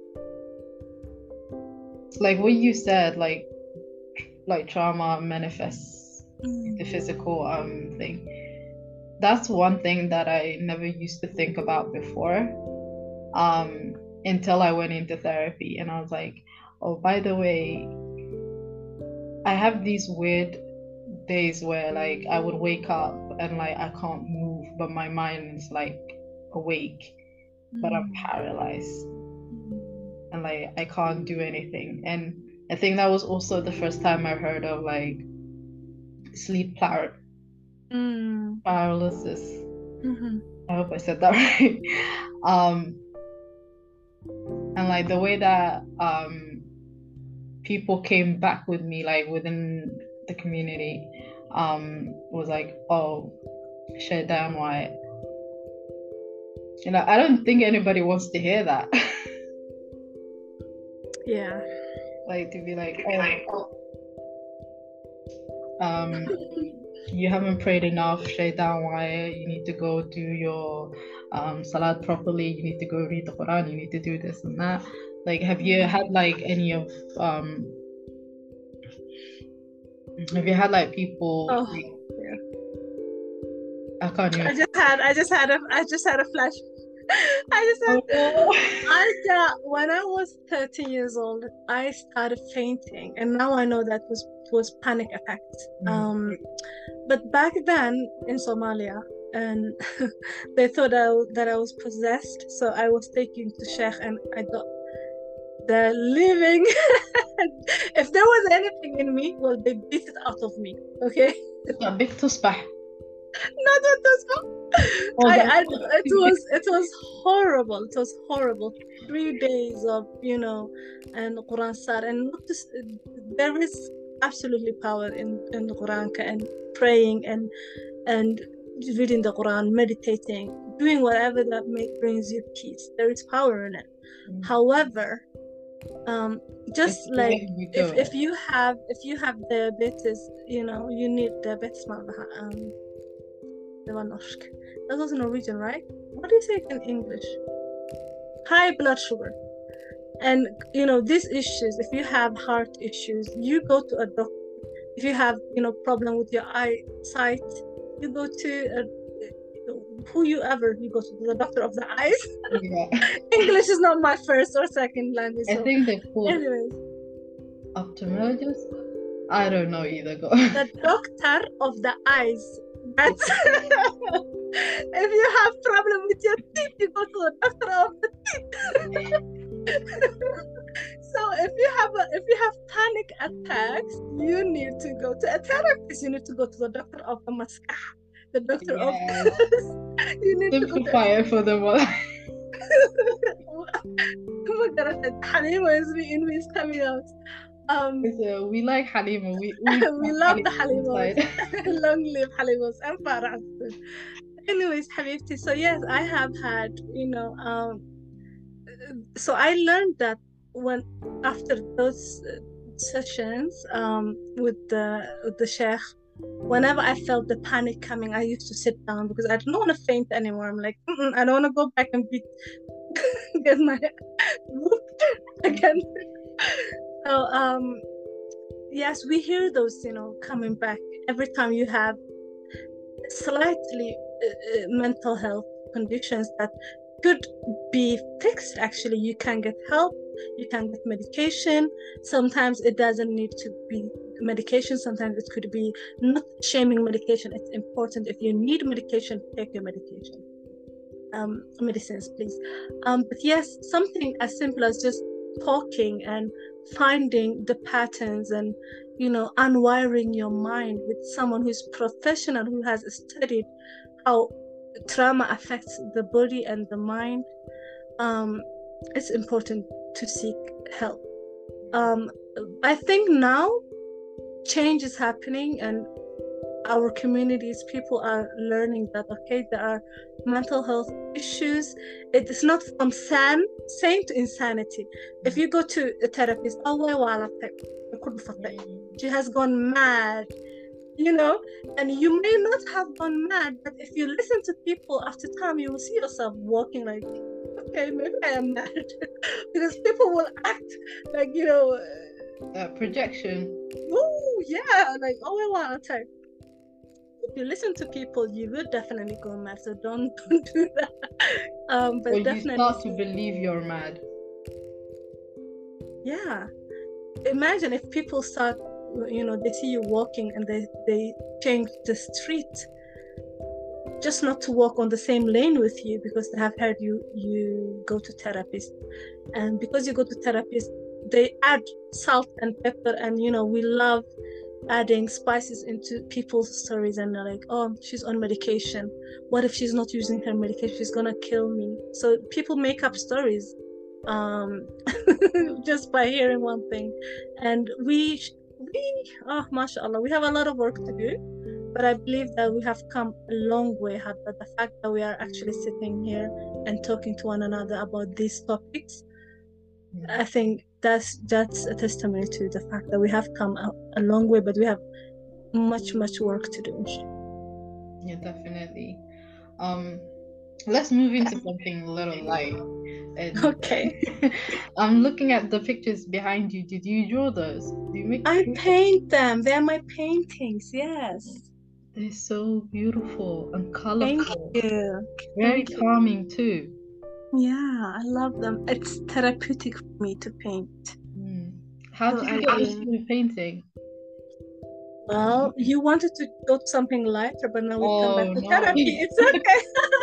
Like what you said, like like trauma manifests mm. the physical um thing. That's one thing that I never used to think about before, um, until I went into therapy, and I was like, oh, by the way, I have these weird days where like I would wake up and like I can't move, but my mind is like awake, but I'm paralyzed and like I can't do anything. And I think that was also the first time I heard of like sleep par- mm. paralysis. Mm-hmm. I hope I said that right. um, and like the way that um, people came back with me, like within the community, um, was like, oh, shut down, why? You know, I don't think anybody wants to hear that. Yeah. Like to be like, oh, um, you haven't prayed enough, shaitan, why? You need to go do your um, salat properly, you need to go read the Quran, you need to do this and that. Like, have you had like any of, um, have you had like people, oh, like, yeah. I can't even. I just had, I just had a, I just had a flash. I just had, oh. I got, when I was thirteen years old, I started fainting, and now I know that was was panic attacks. Mm. Um, but back then in Somalia, and they thought I, that I was possessed, so I was taken to Sheikh, and I got the living. If there was anything in me, well, they beat it out of me. Okay. Not big tusbah. Not with tusbah. Oh, I, I, it was it was horrible. It was horrible. Three days of, you know, and Quran sar, and not just, there is absolutely power in in the Quran and praying and and reading the Quran, meditating, doing whatever that may, brings you peace. There is power in it. Mm-hmm. However, um, just it's like if, if you have if you have diabetes, you know, you need diabetes. Um, that was Norwegian, right? What do you say in English? High blood sugar. And you know, these issues, if you have heart issues, you go to a doctor. If you have, you know, problem with your eyesight, you go to a, who you ever you go to the doctor of the eyes. Yeah. English is not my first or second language. I So think they're called anyways, ophthalmologist. I don't know either. Go. the doctor of the eyes. That's if you have problem with your teeth, you go to the doctor of the teeth. So if you have a, if you have panic attacks, you need to go to a therapist. You need to go to the doctor of the maskah, the doctor Yes. of you need Simplify to it for them all. Oh my god, Halima is in me is coming out. Um, So we like Halima. We we, we love the Halima Halimos. Long live Halimos and Farah. Anyways, Habibti, so yes, I have had, you know, um, so I learned that when after those uh, sessions um, with the with the sheikh, whenever I felt the panic coming, I used to sit down because I don't want to faint anymore. I'm like, I don't want to go back and beat get my again. So um, yes, we hear those, you know, coming back every time you have slightly uh, mental health conditions that could be fixed. Actually, you can get help, you can get medication. Sometimes it doesn't need to be medication, sometimes it could be not shaming medication. It's important, if you need medication, take your medication, um medicines, please. Um but yes, something as simple as just talking and finding the patterns and, you know, unwiring your mind with someone who's professional, who has studied how trauma affects the body and the mind. Um, it's important to seek help. Um, I think now change is happening, and our communities, people are learning that, okay, there are mental health issues. It is not from san, sane to insanity. If you go to a therapist, oh, she has gone mad, you know, and you may not have gone mad, but if you listen to people after time, you will see yourself walking like, okay, maybe I am mad. Because people will act like, you know, uh, projection. Oh yeah, like oh wow, type. If you listen to people, you will definitely go mad. So don't don't do that. Um, but or you definitely start to believe you're mad. Yeah, imagine if people start, you know, they see you walking and they they change the street just not to walk on the same lane with you because they have heard you you go to therapist, and because you go to therapist, they add salt and pepper, and you know we love adding spices into people's stories, and they're like, oh, she's on medication. What if she's not using her medication? She's gonna kill me. So people make up stories um just by hearing one thing, and we we oh mashallah, we have a lot of work to do, but I believe that we have come a long way. But the fact that we are actually sitting here and talking to one another about these topics, I think that's that's a testimony to the fact that we have come a, a long way, but we have much much work to do. Yeah, definitely. Um, let's move into something a little light. And okay. I'm looking at the pictures behind you. Did you draw those? Do you make? I paint them. They're my paintings. Yes. They're so beautiful and colorful. Thank you. Very Thank calming you. too. Yeah, I love them. It's therapeutic for me to paint. Mm. How So did you I, get into painting? Well, you wanted to go to something lighter, but now we oh, come back to no. therapy. It's okay.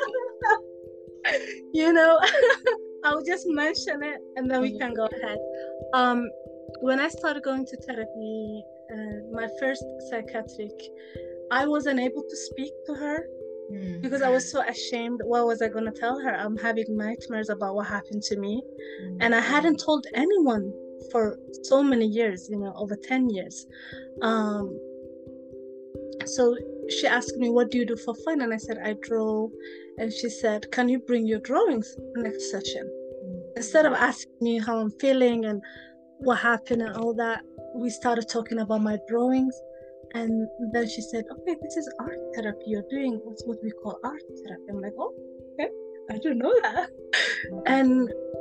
You know, I'll just mention it and then we can go ahead. Um, when I started going to therapy, uh, my first psychiatric, I wasn't able to speak to her mm. because I was so ashamed. What was I going to tell her? I'm having nightmares about what happened to me. Mm. And I hadn't told anyone for so many years, you know, over ten years. Um, so she asked me, what do you do for fun? And I said, I draw. And she said, can you bring your drawings next session? Mm. Instead of asking me how I'm feeling and what happened and all that, we started talking about my drawings. And then she said, okay, this is art therapy. You're doing what's what we call art therapy. I'm like, oh, okay, I didn't know that. And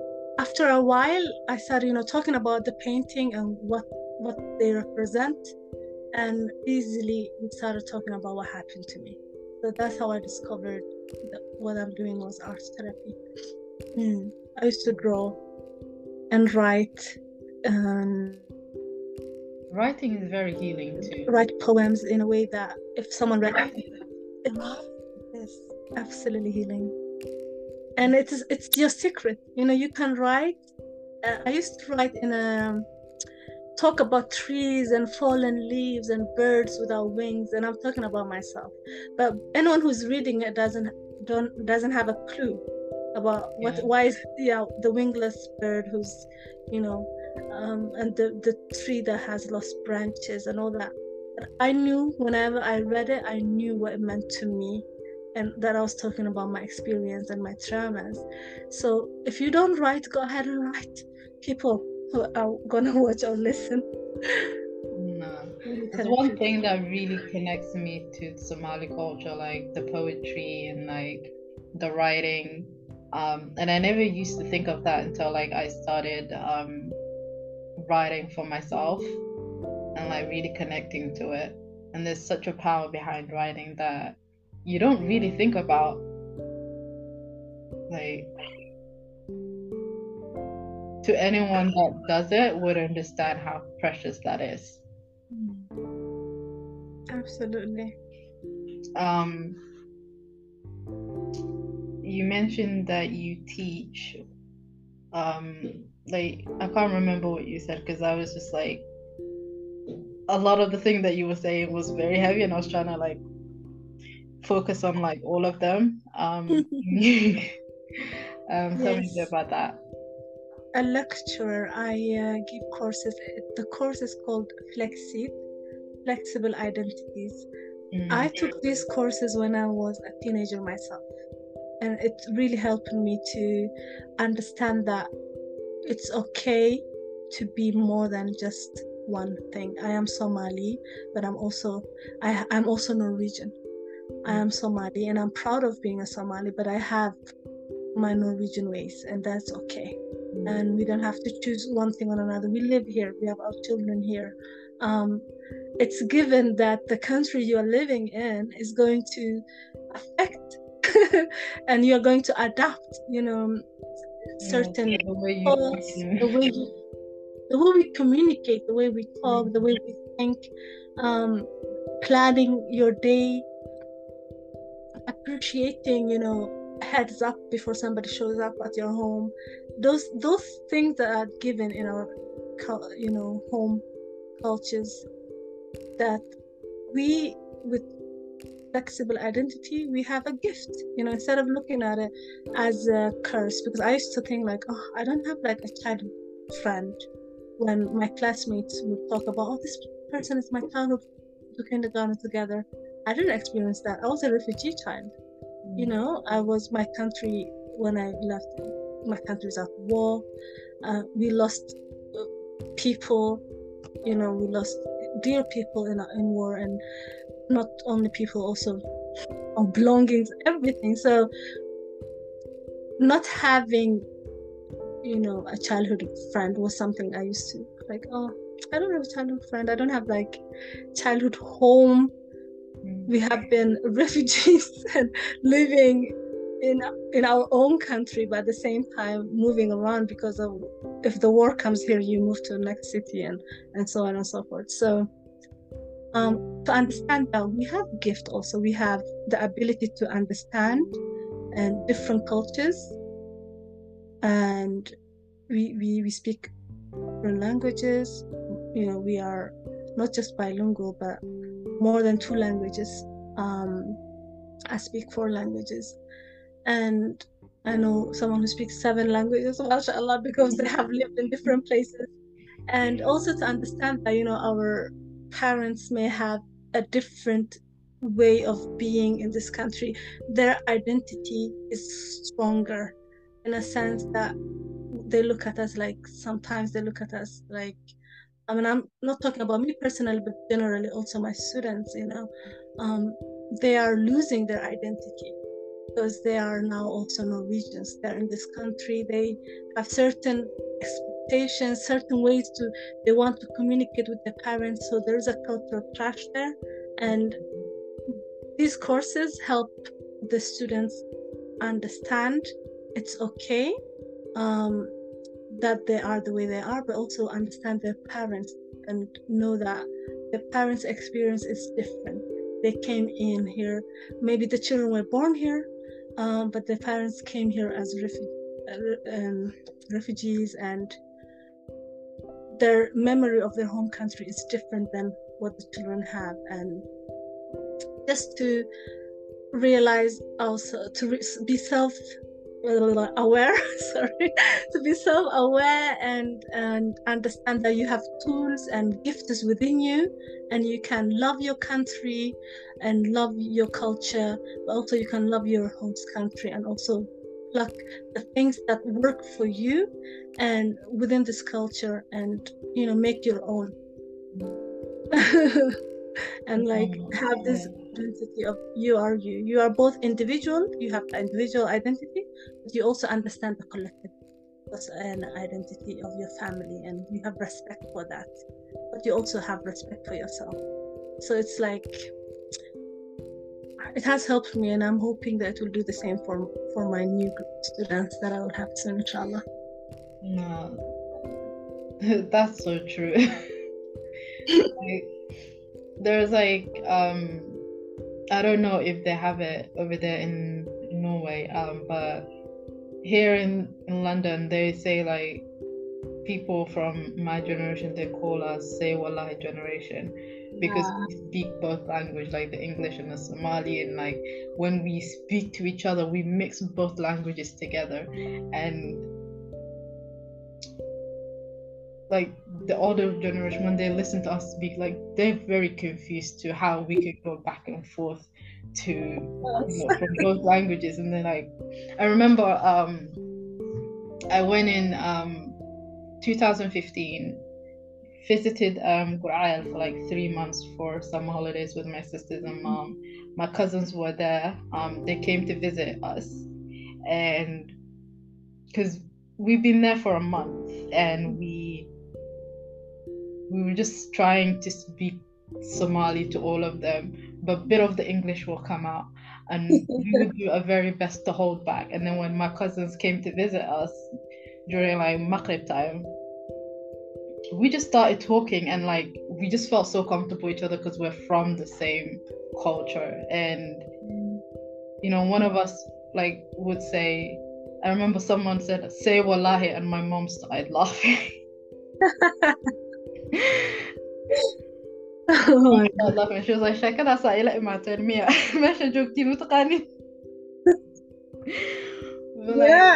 after a while, I started, you know, talking about the painting and what what they represent, and easily we started talking about what happened to me. So that's how I discovered that what I'm doing was art therapy. Mm. I used to draw and write, and writing is very healing too. Write poems in a way that if someone read it, it's absolutely healing. And it's it's your secret, you know. You can write. Uh, I used to write in a talk about trees and fallen leaves and birds without wings, and I'm talking about myself. But anyone who's reading it doesn't don't doesn't have a clue about what yeah. why is yeah the wingless bird who's, you know, um, and the the tree that has lost branches and all that. But I knew whenever I read it, I knew what it meant to me, and that I was talking about my experience and my traumas. So if you don't write, go ahead and write. People who are gonna watch or listen. No, it's one thing that really connects me to Somali culture, like the poetry and like the writing. Um, and I never used to think of that until like I started um, writing for myself and like really connecting to it. And there's such a power behind writing that you don't really think about. Like, to anyone that does it would understand how precious that is. Absolutely. Um, you mentioned that you teach. Um, like I can't remember what you said because I was just like, a lot of the thing that you were saying was very heavy, and I was trying to like focus on like all of them. Um, um tell yes. me a bit about that. A lecturer. I uh, give courses. The course is called Flexit, Flexible Identities. Mm. I took these courses when I was a teenager myself, and it really helped me to understand that it's okay to be more than just one thing. I am Somali, but I'm also I, I'm also Norwegian. I am Somali, and I'm proud of being a Somali, but I have my Norwegian ways, and that's okay. And we don't have to choose one thing or another. We live here. We have our children here. Um, it's given that the country you are living in is going to affect and you're going to adapt, you know, certain yeah, the way thoughts, you, the way you, the way we communicate, the way we talk, mm-hmm. the way we think, um, planning your day, appreciating, you know, heads up before somebody shows up at your home. Those those things that are given in our, you know, home cultures, that we with flexible identity, we have a gift, you know, instead of looking at it as a curse. Because I used to think like, oh, I don't have like a childhood friend. When my classmates would talk about, oh, this person is my childhood, to kindergarten together. I didn't experience that. I was a refugee child. You know, I was my country when I left. My country was at war. Uh, we lost people. You know, we lost dear people in in war, and not only people, also our belongings, everything. So, not having, you know, a childhood friend was something I used to like. Oh, I don't have a childhood friend. I don't have like childhood home. We have been refugees and living in in our own country, but at the same time moving around because of, if the war comes here, you move to the next city, and and so on and so forth. So um, to understand that we have a gift also. We have the ability to understand and different cultures, and we we, we speak different languages. You know, we are not just bilingual, but more than two languages. Um, I speak four languages, and I know someone who speaks seven languages, mashallah, because they have lived in different places. And also to understand that, you know, our parents may have a different way of being in this country. Their identity is stronger in a sense that they look at us like, sometimes they look at us like, I mean, I'm not talking about me personally, but generally also my students, you know, um, they are losing their identity. because they are now also Norwegians. They're in this country. They have certain expectations, certain ways to they want to communicate with their parents. So there's a cultural clash there, and these courses help the students understand it's okay um, that they are the way they are, but also understand their parents and know that the parents' experience is different. They came in here, maybe the children were born here, um, but the parents came here as refu- um, refugees, and their memory of their home country is different than what the children have. And just to realize also, to re- be self aware sorry to be self-aware and and understand that you have tools and gifts within you, and you can love your country and love your culture, but also you can love your host country and also pluck the things that work for you and within this culture, and you know, make your own. And like have this identity of you are you you are both individual, you have the individual identity, but you also understand the collective and identity of your family, and you have respect for that, but you also have respect for yourself. So it's like it has helped me, and I'm hoping that it will do the same for for my new group of students that I will have soon, inshallah. No, that's so true. Like, there's like um I don't know if they have it over there in Norway, um but here in, in London they say like people from my generation, they call us say wallahi generation, because yeah. we speak both language, like the English and the Somali, and like when we speak to each other we mix both languages together, and like the older generation, when they listen to us speak, like they're very confused to how we could go back and forth to, you know, from both languages. And then like I remember um I went in um two thousand fifteen, visited um Gur'al for like three months for summer holidays with my sisters and mom. My cousins were there. Um they came to visit us, and because we've been there for a month, and we we were just trying to speak Somali to all of them, but a bit of the English will come out, and we would do our very best to hold back. And then when my cousins came to visit us during like Maghrib time, we just started talking, and like we just felt so comfortable with each other because we're from the same culture. And you know, one of us like would say, I remember someone said say wallahi, and my mom started laughing. Oh my God. Laughing. She was like, Shaka, that's why I let my turn me. Masha joke tinu taqani. Yeah.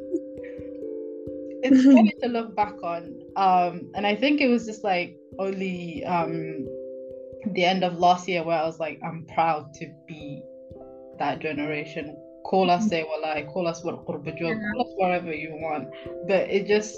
It's funny to look back on. Um, and I think it was just like only um the end of last year where I was like, I'm proud to be that generation. Call us say wallahi, call us what qurba joke, call us whatever you want. But it just,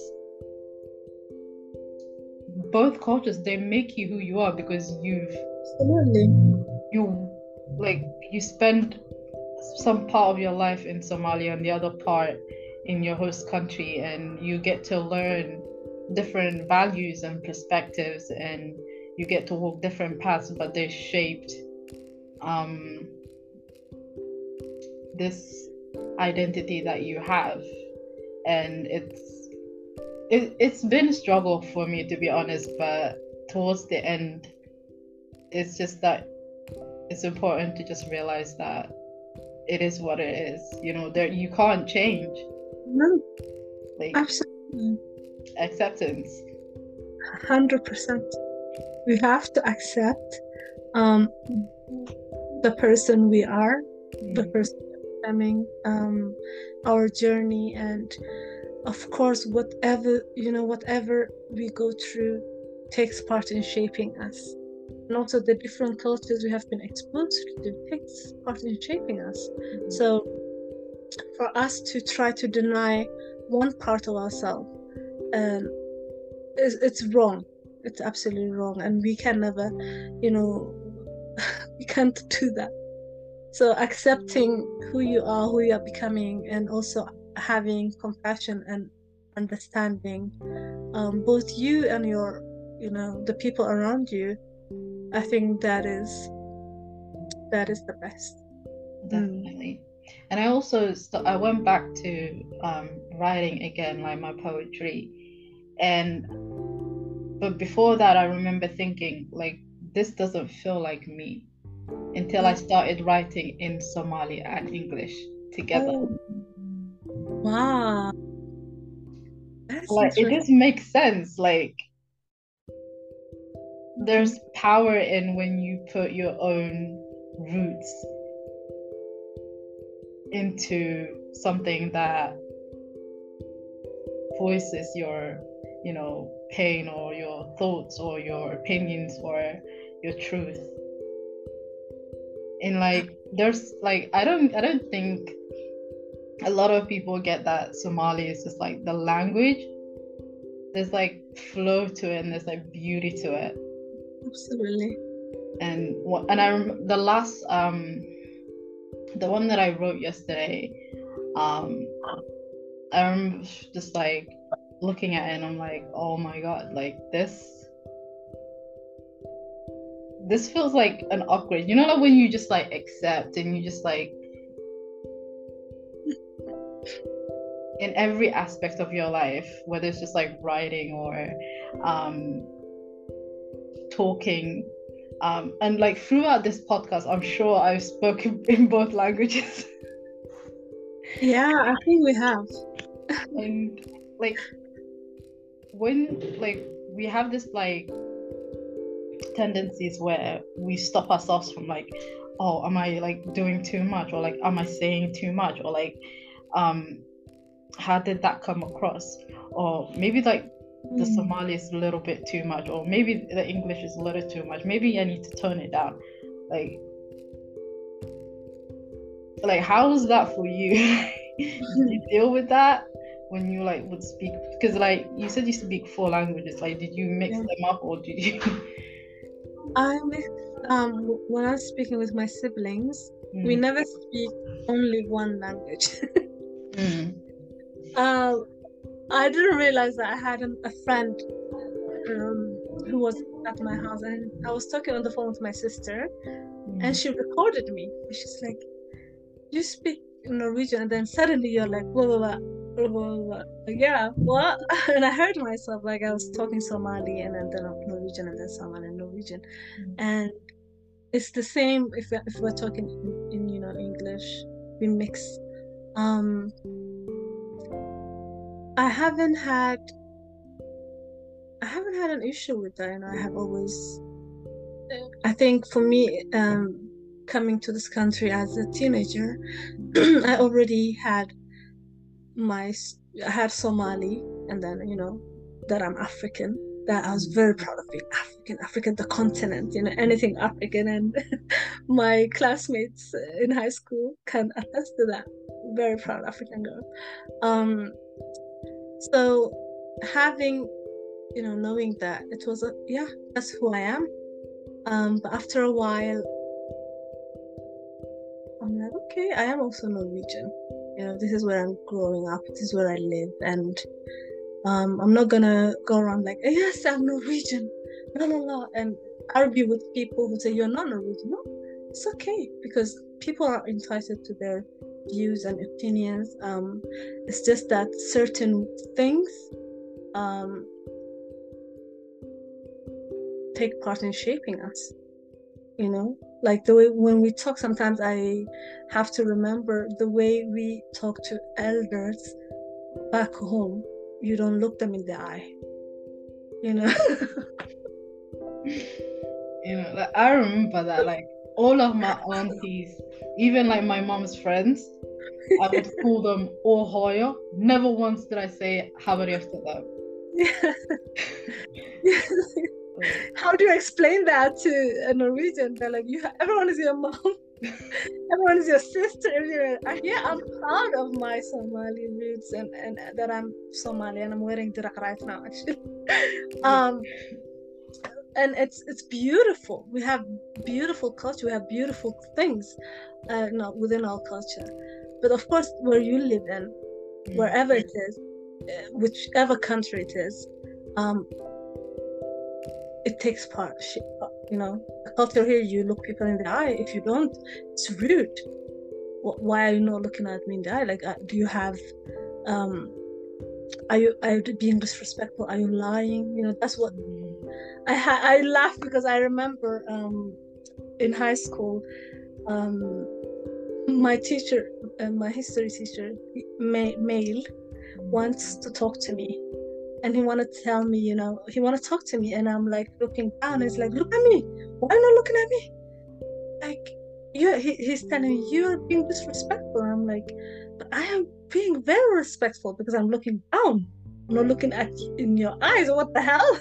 both cultures, they make you who you are because you've Absolutely. you like you spend some part of your life in Somalia and the other part in your host country, and you get to learn different values and perspectives, and you get to walk different paths, but they're shaped um this identity that you have. And it's It, it's been a struggle for me, to be honest, but towards the end, it's just that it's important to just realize that it is what it is. You know, there you can't change. No, like absolutely. Acceptance. one hundred percent. We have to accept um, the person we are, mm. the person we're becoming, um, our journey, and of course, whatever, you know, whatever we go through takes part in shaping us. And also the different cultures we have been exposed to takes part in shaping us. Mm-hmm. So for us to try to deny one part of ourselves, um, it's, it's wrong. It's absolutely wrong. And we can never, you know, we can't do that. So accepting who you are, who you are becoming, and also having compassion and understanding, um, both you and your, you know, the people around you. I think that is that is the best. Definitely. Mm. And I also st- I went back to um, writing again, like my poetry, and but before that, I remember thinking like this doesn't feel like me until I started writing in Somali and English together. Oh. Wow. That's like it just makes sense. Like there's power in when you put your own roots into something that voices your, you know, pain or your thoughts or your opinions or your truth. And like there's like I don't I don't think a lot of people get that Somali is just like the language. There's like flow to it and there's like beauty to it. Absolutely. And what and I rem- the last um the one that I wrote yesterday, um I'm just like looking at it and I'm like, oh my god, like this this feels like an upgrade. You know, like when you just like accept and you just like in every aspect of your life, whether it's just like writing or um talking, um and like throughout this podcast I'm sure I've spoken in both languages. Yeah, I think we have. And like when like we have this like tendencies where we stop ourselves from like, oh, am I like doing too much, or like am I saying too much, or like um how did that come across, or maybe like the Somali is a little bit too much, or maybe the English is a little too much, maybe I need to tone it down. Like like how was that for you? Did you deal with that when you like would speak, because like you said you speak four languages, like did you mix yeah. them up, or did you I mix um when I was speaking with my siblings, mm. we never speak only one language. mm. uh, I didn't realize that I had an, a friend um, who was at my house, and I was talking on the phone with my sister, mm. and she recorded me. She's like, you speak Norwegian, and then suddenly you're like, blah, blah, blah. Blah, blah, blah. Yeah, what? And I heard myself like I was talking Somali and then, then Norwegian and then Somali and Norwegian, mm. and it's the same if we're, if we're talking in, in you know English, we mix. Um, I haven't had I haven't had an issue with that, and I have always. I think for me, um, coming to this country as a teenager, I already had. My I had Somali, and then you know that I'm African, that I was very proud of being African African the continent, you know, anything African, and my classmates in high school can attest to that. Very proud African girl. Um so having, you know, knowing that it was a yeah that's who I am, um but after a while I'm like, okay, I am also Norwegian. You know, this is where I'm growing up. This is where I live, and um, I'm not gonna go around like, yes, I'm Norwegian, la la la, and argue with people who say you're not Norwegian. No, it's okay, because people are entitled to their views and opinions. Um, it's just that certain things um, take part in shaping us. You know, like the way when we talk, sometimes I have to remember the way we talk to elders back home. You don't look them in the eye, you know. You know, like I remember that, like all of my aunties, even like my mom's friends, I would call them Ohoyo. Never once did I say Habaref to them. Yeah. How do you explain that to a Norwegian? They're like, you, everyone is your mom, everyone is your sister. Yeah, I'm proud of my Somali roots, and, and that I'm Somali, and I'm wearing dirak right now, actually. um, and it's it's beautiful. We have beautiful culture. We have beautiful things, uh, no, within our culture. But of course, where you live in, wherever it is, uh, whichever country it is, um, it takes part. You know, the culture here, you look people in the eye. If you don't, it's rude. Why are you not looking at me in the eye? Like, uh, do you have, um, are you are you being disrespectful? Are you lying? You know, that's what I ha- I laugh because I remember um, in high school, um, my teacher, uh, my history teacher, ma- male, wants to talk to me, and he wanted to tell me, you know, he wanted to talk to me, and I'm like looking down. He's like, look at me. Why are you not looking at me? Like, you, he, he's telling me you're being disrespectful. I'm like, but I am being very respectful because I'm looking down. I'm not looking at you in your eyes. What the hell?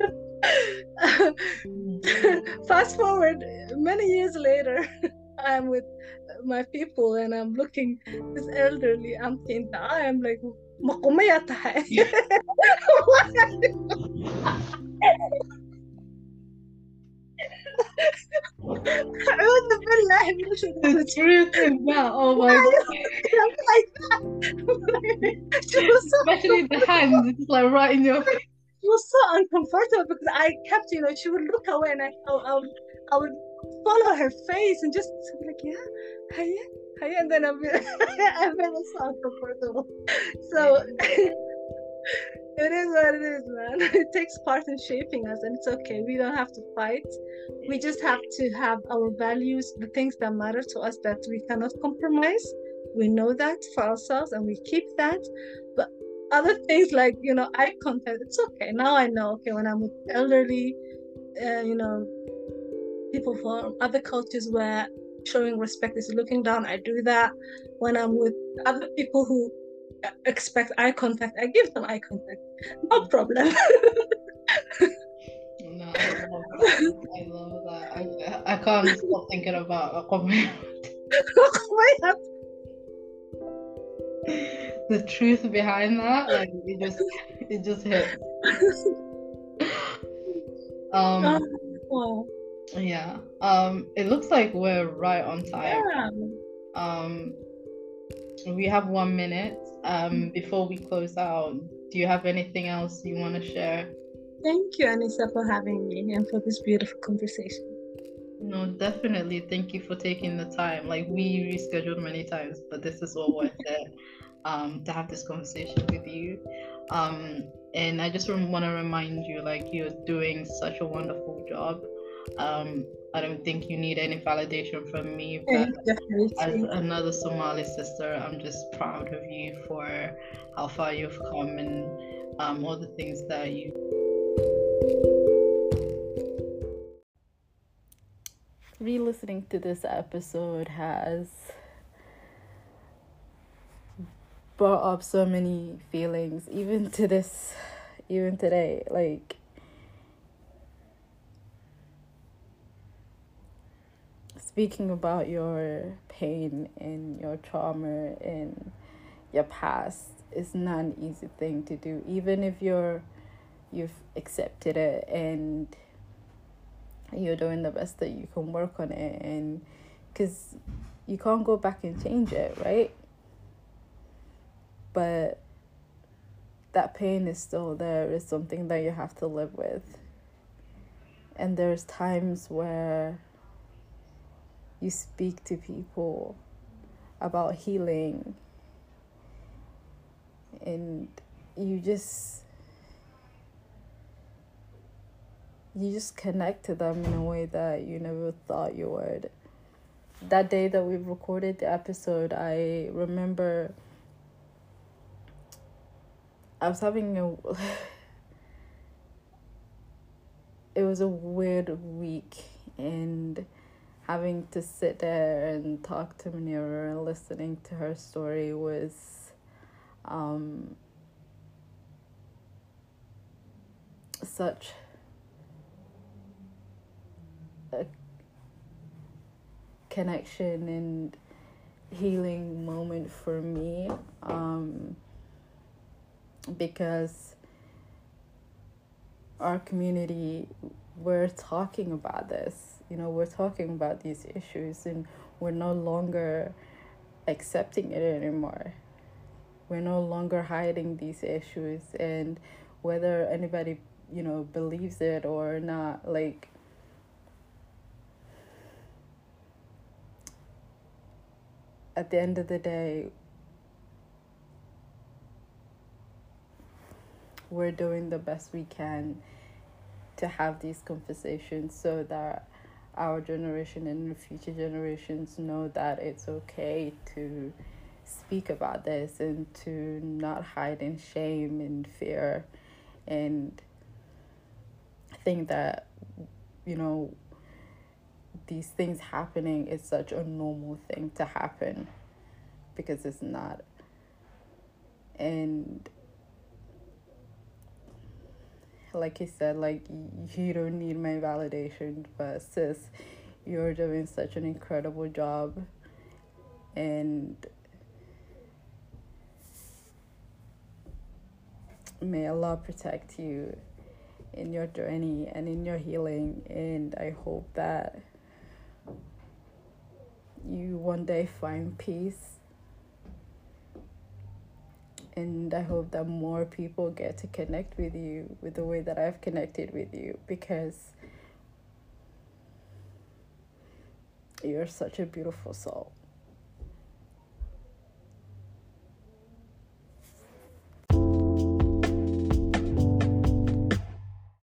Fast forward many years later, I'm with my people and I'm looking this elderly auntie in the eye. I'm like, "Makumaya tahay." The truth is that, oh my god. Like that. She was so Especially the hand, it's like right in your face. It was so uncomfortable because I kept, you know, she would look away and I, I, I, would, I would follow her face and just be like, yeah, hiya, hiya, and then I'd be like, I felt so uncomfortable. So it is what it is, man. It takes part in shaping us, and it's okay. We don't have to fight. We just have to have our values, the things that matter to us that we cannot compromise. We know that for ourselves, and we keep that. But other things like, you know, eye contact, it's okay. Now I know, okay, when I'm with elderly, uh, you know, people from other cultures where showing respect is looking down, I do that. When I'm with other people who expect eye contact, I give them eye contact. No problem. No, I love that. I love that. I, I can't stop thinking about the truth behind that. Like it just it just hit. Um oh. yeah. Um it looks like we're right on time. Yeah. Um we have one minute. Um before we close out, do you have anything else you want to share? Thank you, Anissa, for having me and for this beautiful conversation. No, definitely. Thank you for taking the time. Like we rescheduled many times, but this is what worth it. Um, to have this conversation with you. Um, and I just want to remind you, like you're doing such a wonderful job. Um, I don't think you need any validation from me, but as another Somali sister, I'm just proud of you for how far you've come and um, all the things that you. Re-listening to this episode has brought up so many feelings, even to this, even today. Like, speaking about your pain and your trauma and your past is not an easy thing to do, even if you're you've accepted it and you're doing the best that you can work on it, and because you can't go back and change it, right? But that pain is still there. It's something that you have to live with. And there's times where you speak to people about healing and you just you just connect to them in a way that you never thought you would. That day that we recorded the episode, I remember I was having a it was a weird week, and having to sit there and talk to Munira and listening to her story was um such a connection and healing moment for me, um, because our community, we're talking about this, you know, we're talking about these issues, and we're no longer accepting it anymore. We're no longer hiding these issues, and whether anybody, you know, believes it or not, like, at the end of the day, we're doing the best we can to have these conversations so that our generation and the future generations know that it's okay to speak about this and to not hide in shame and fear and think that, you know, these things happening is such a normal thing to happen, because it's not. And like you said, like, you don't need my validation, but sis, you're doing such an incredible job, and may Allah protect you in your journey and in your healing. And I hope that you one day find peace, and I hope that more people get to connect with you with the way that I've connected with you, because you're such a beautiful soul.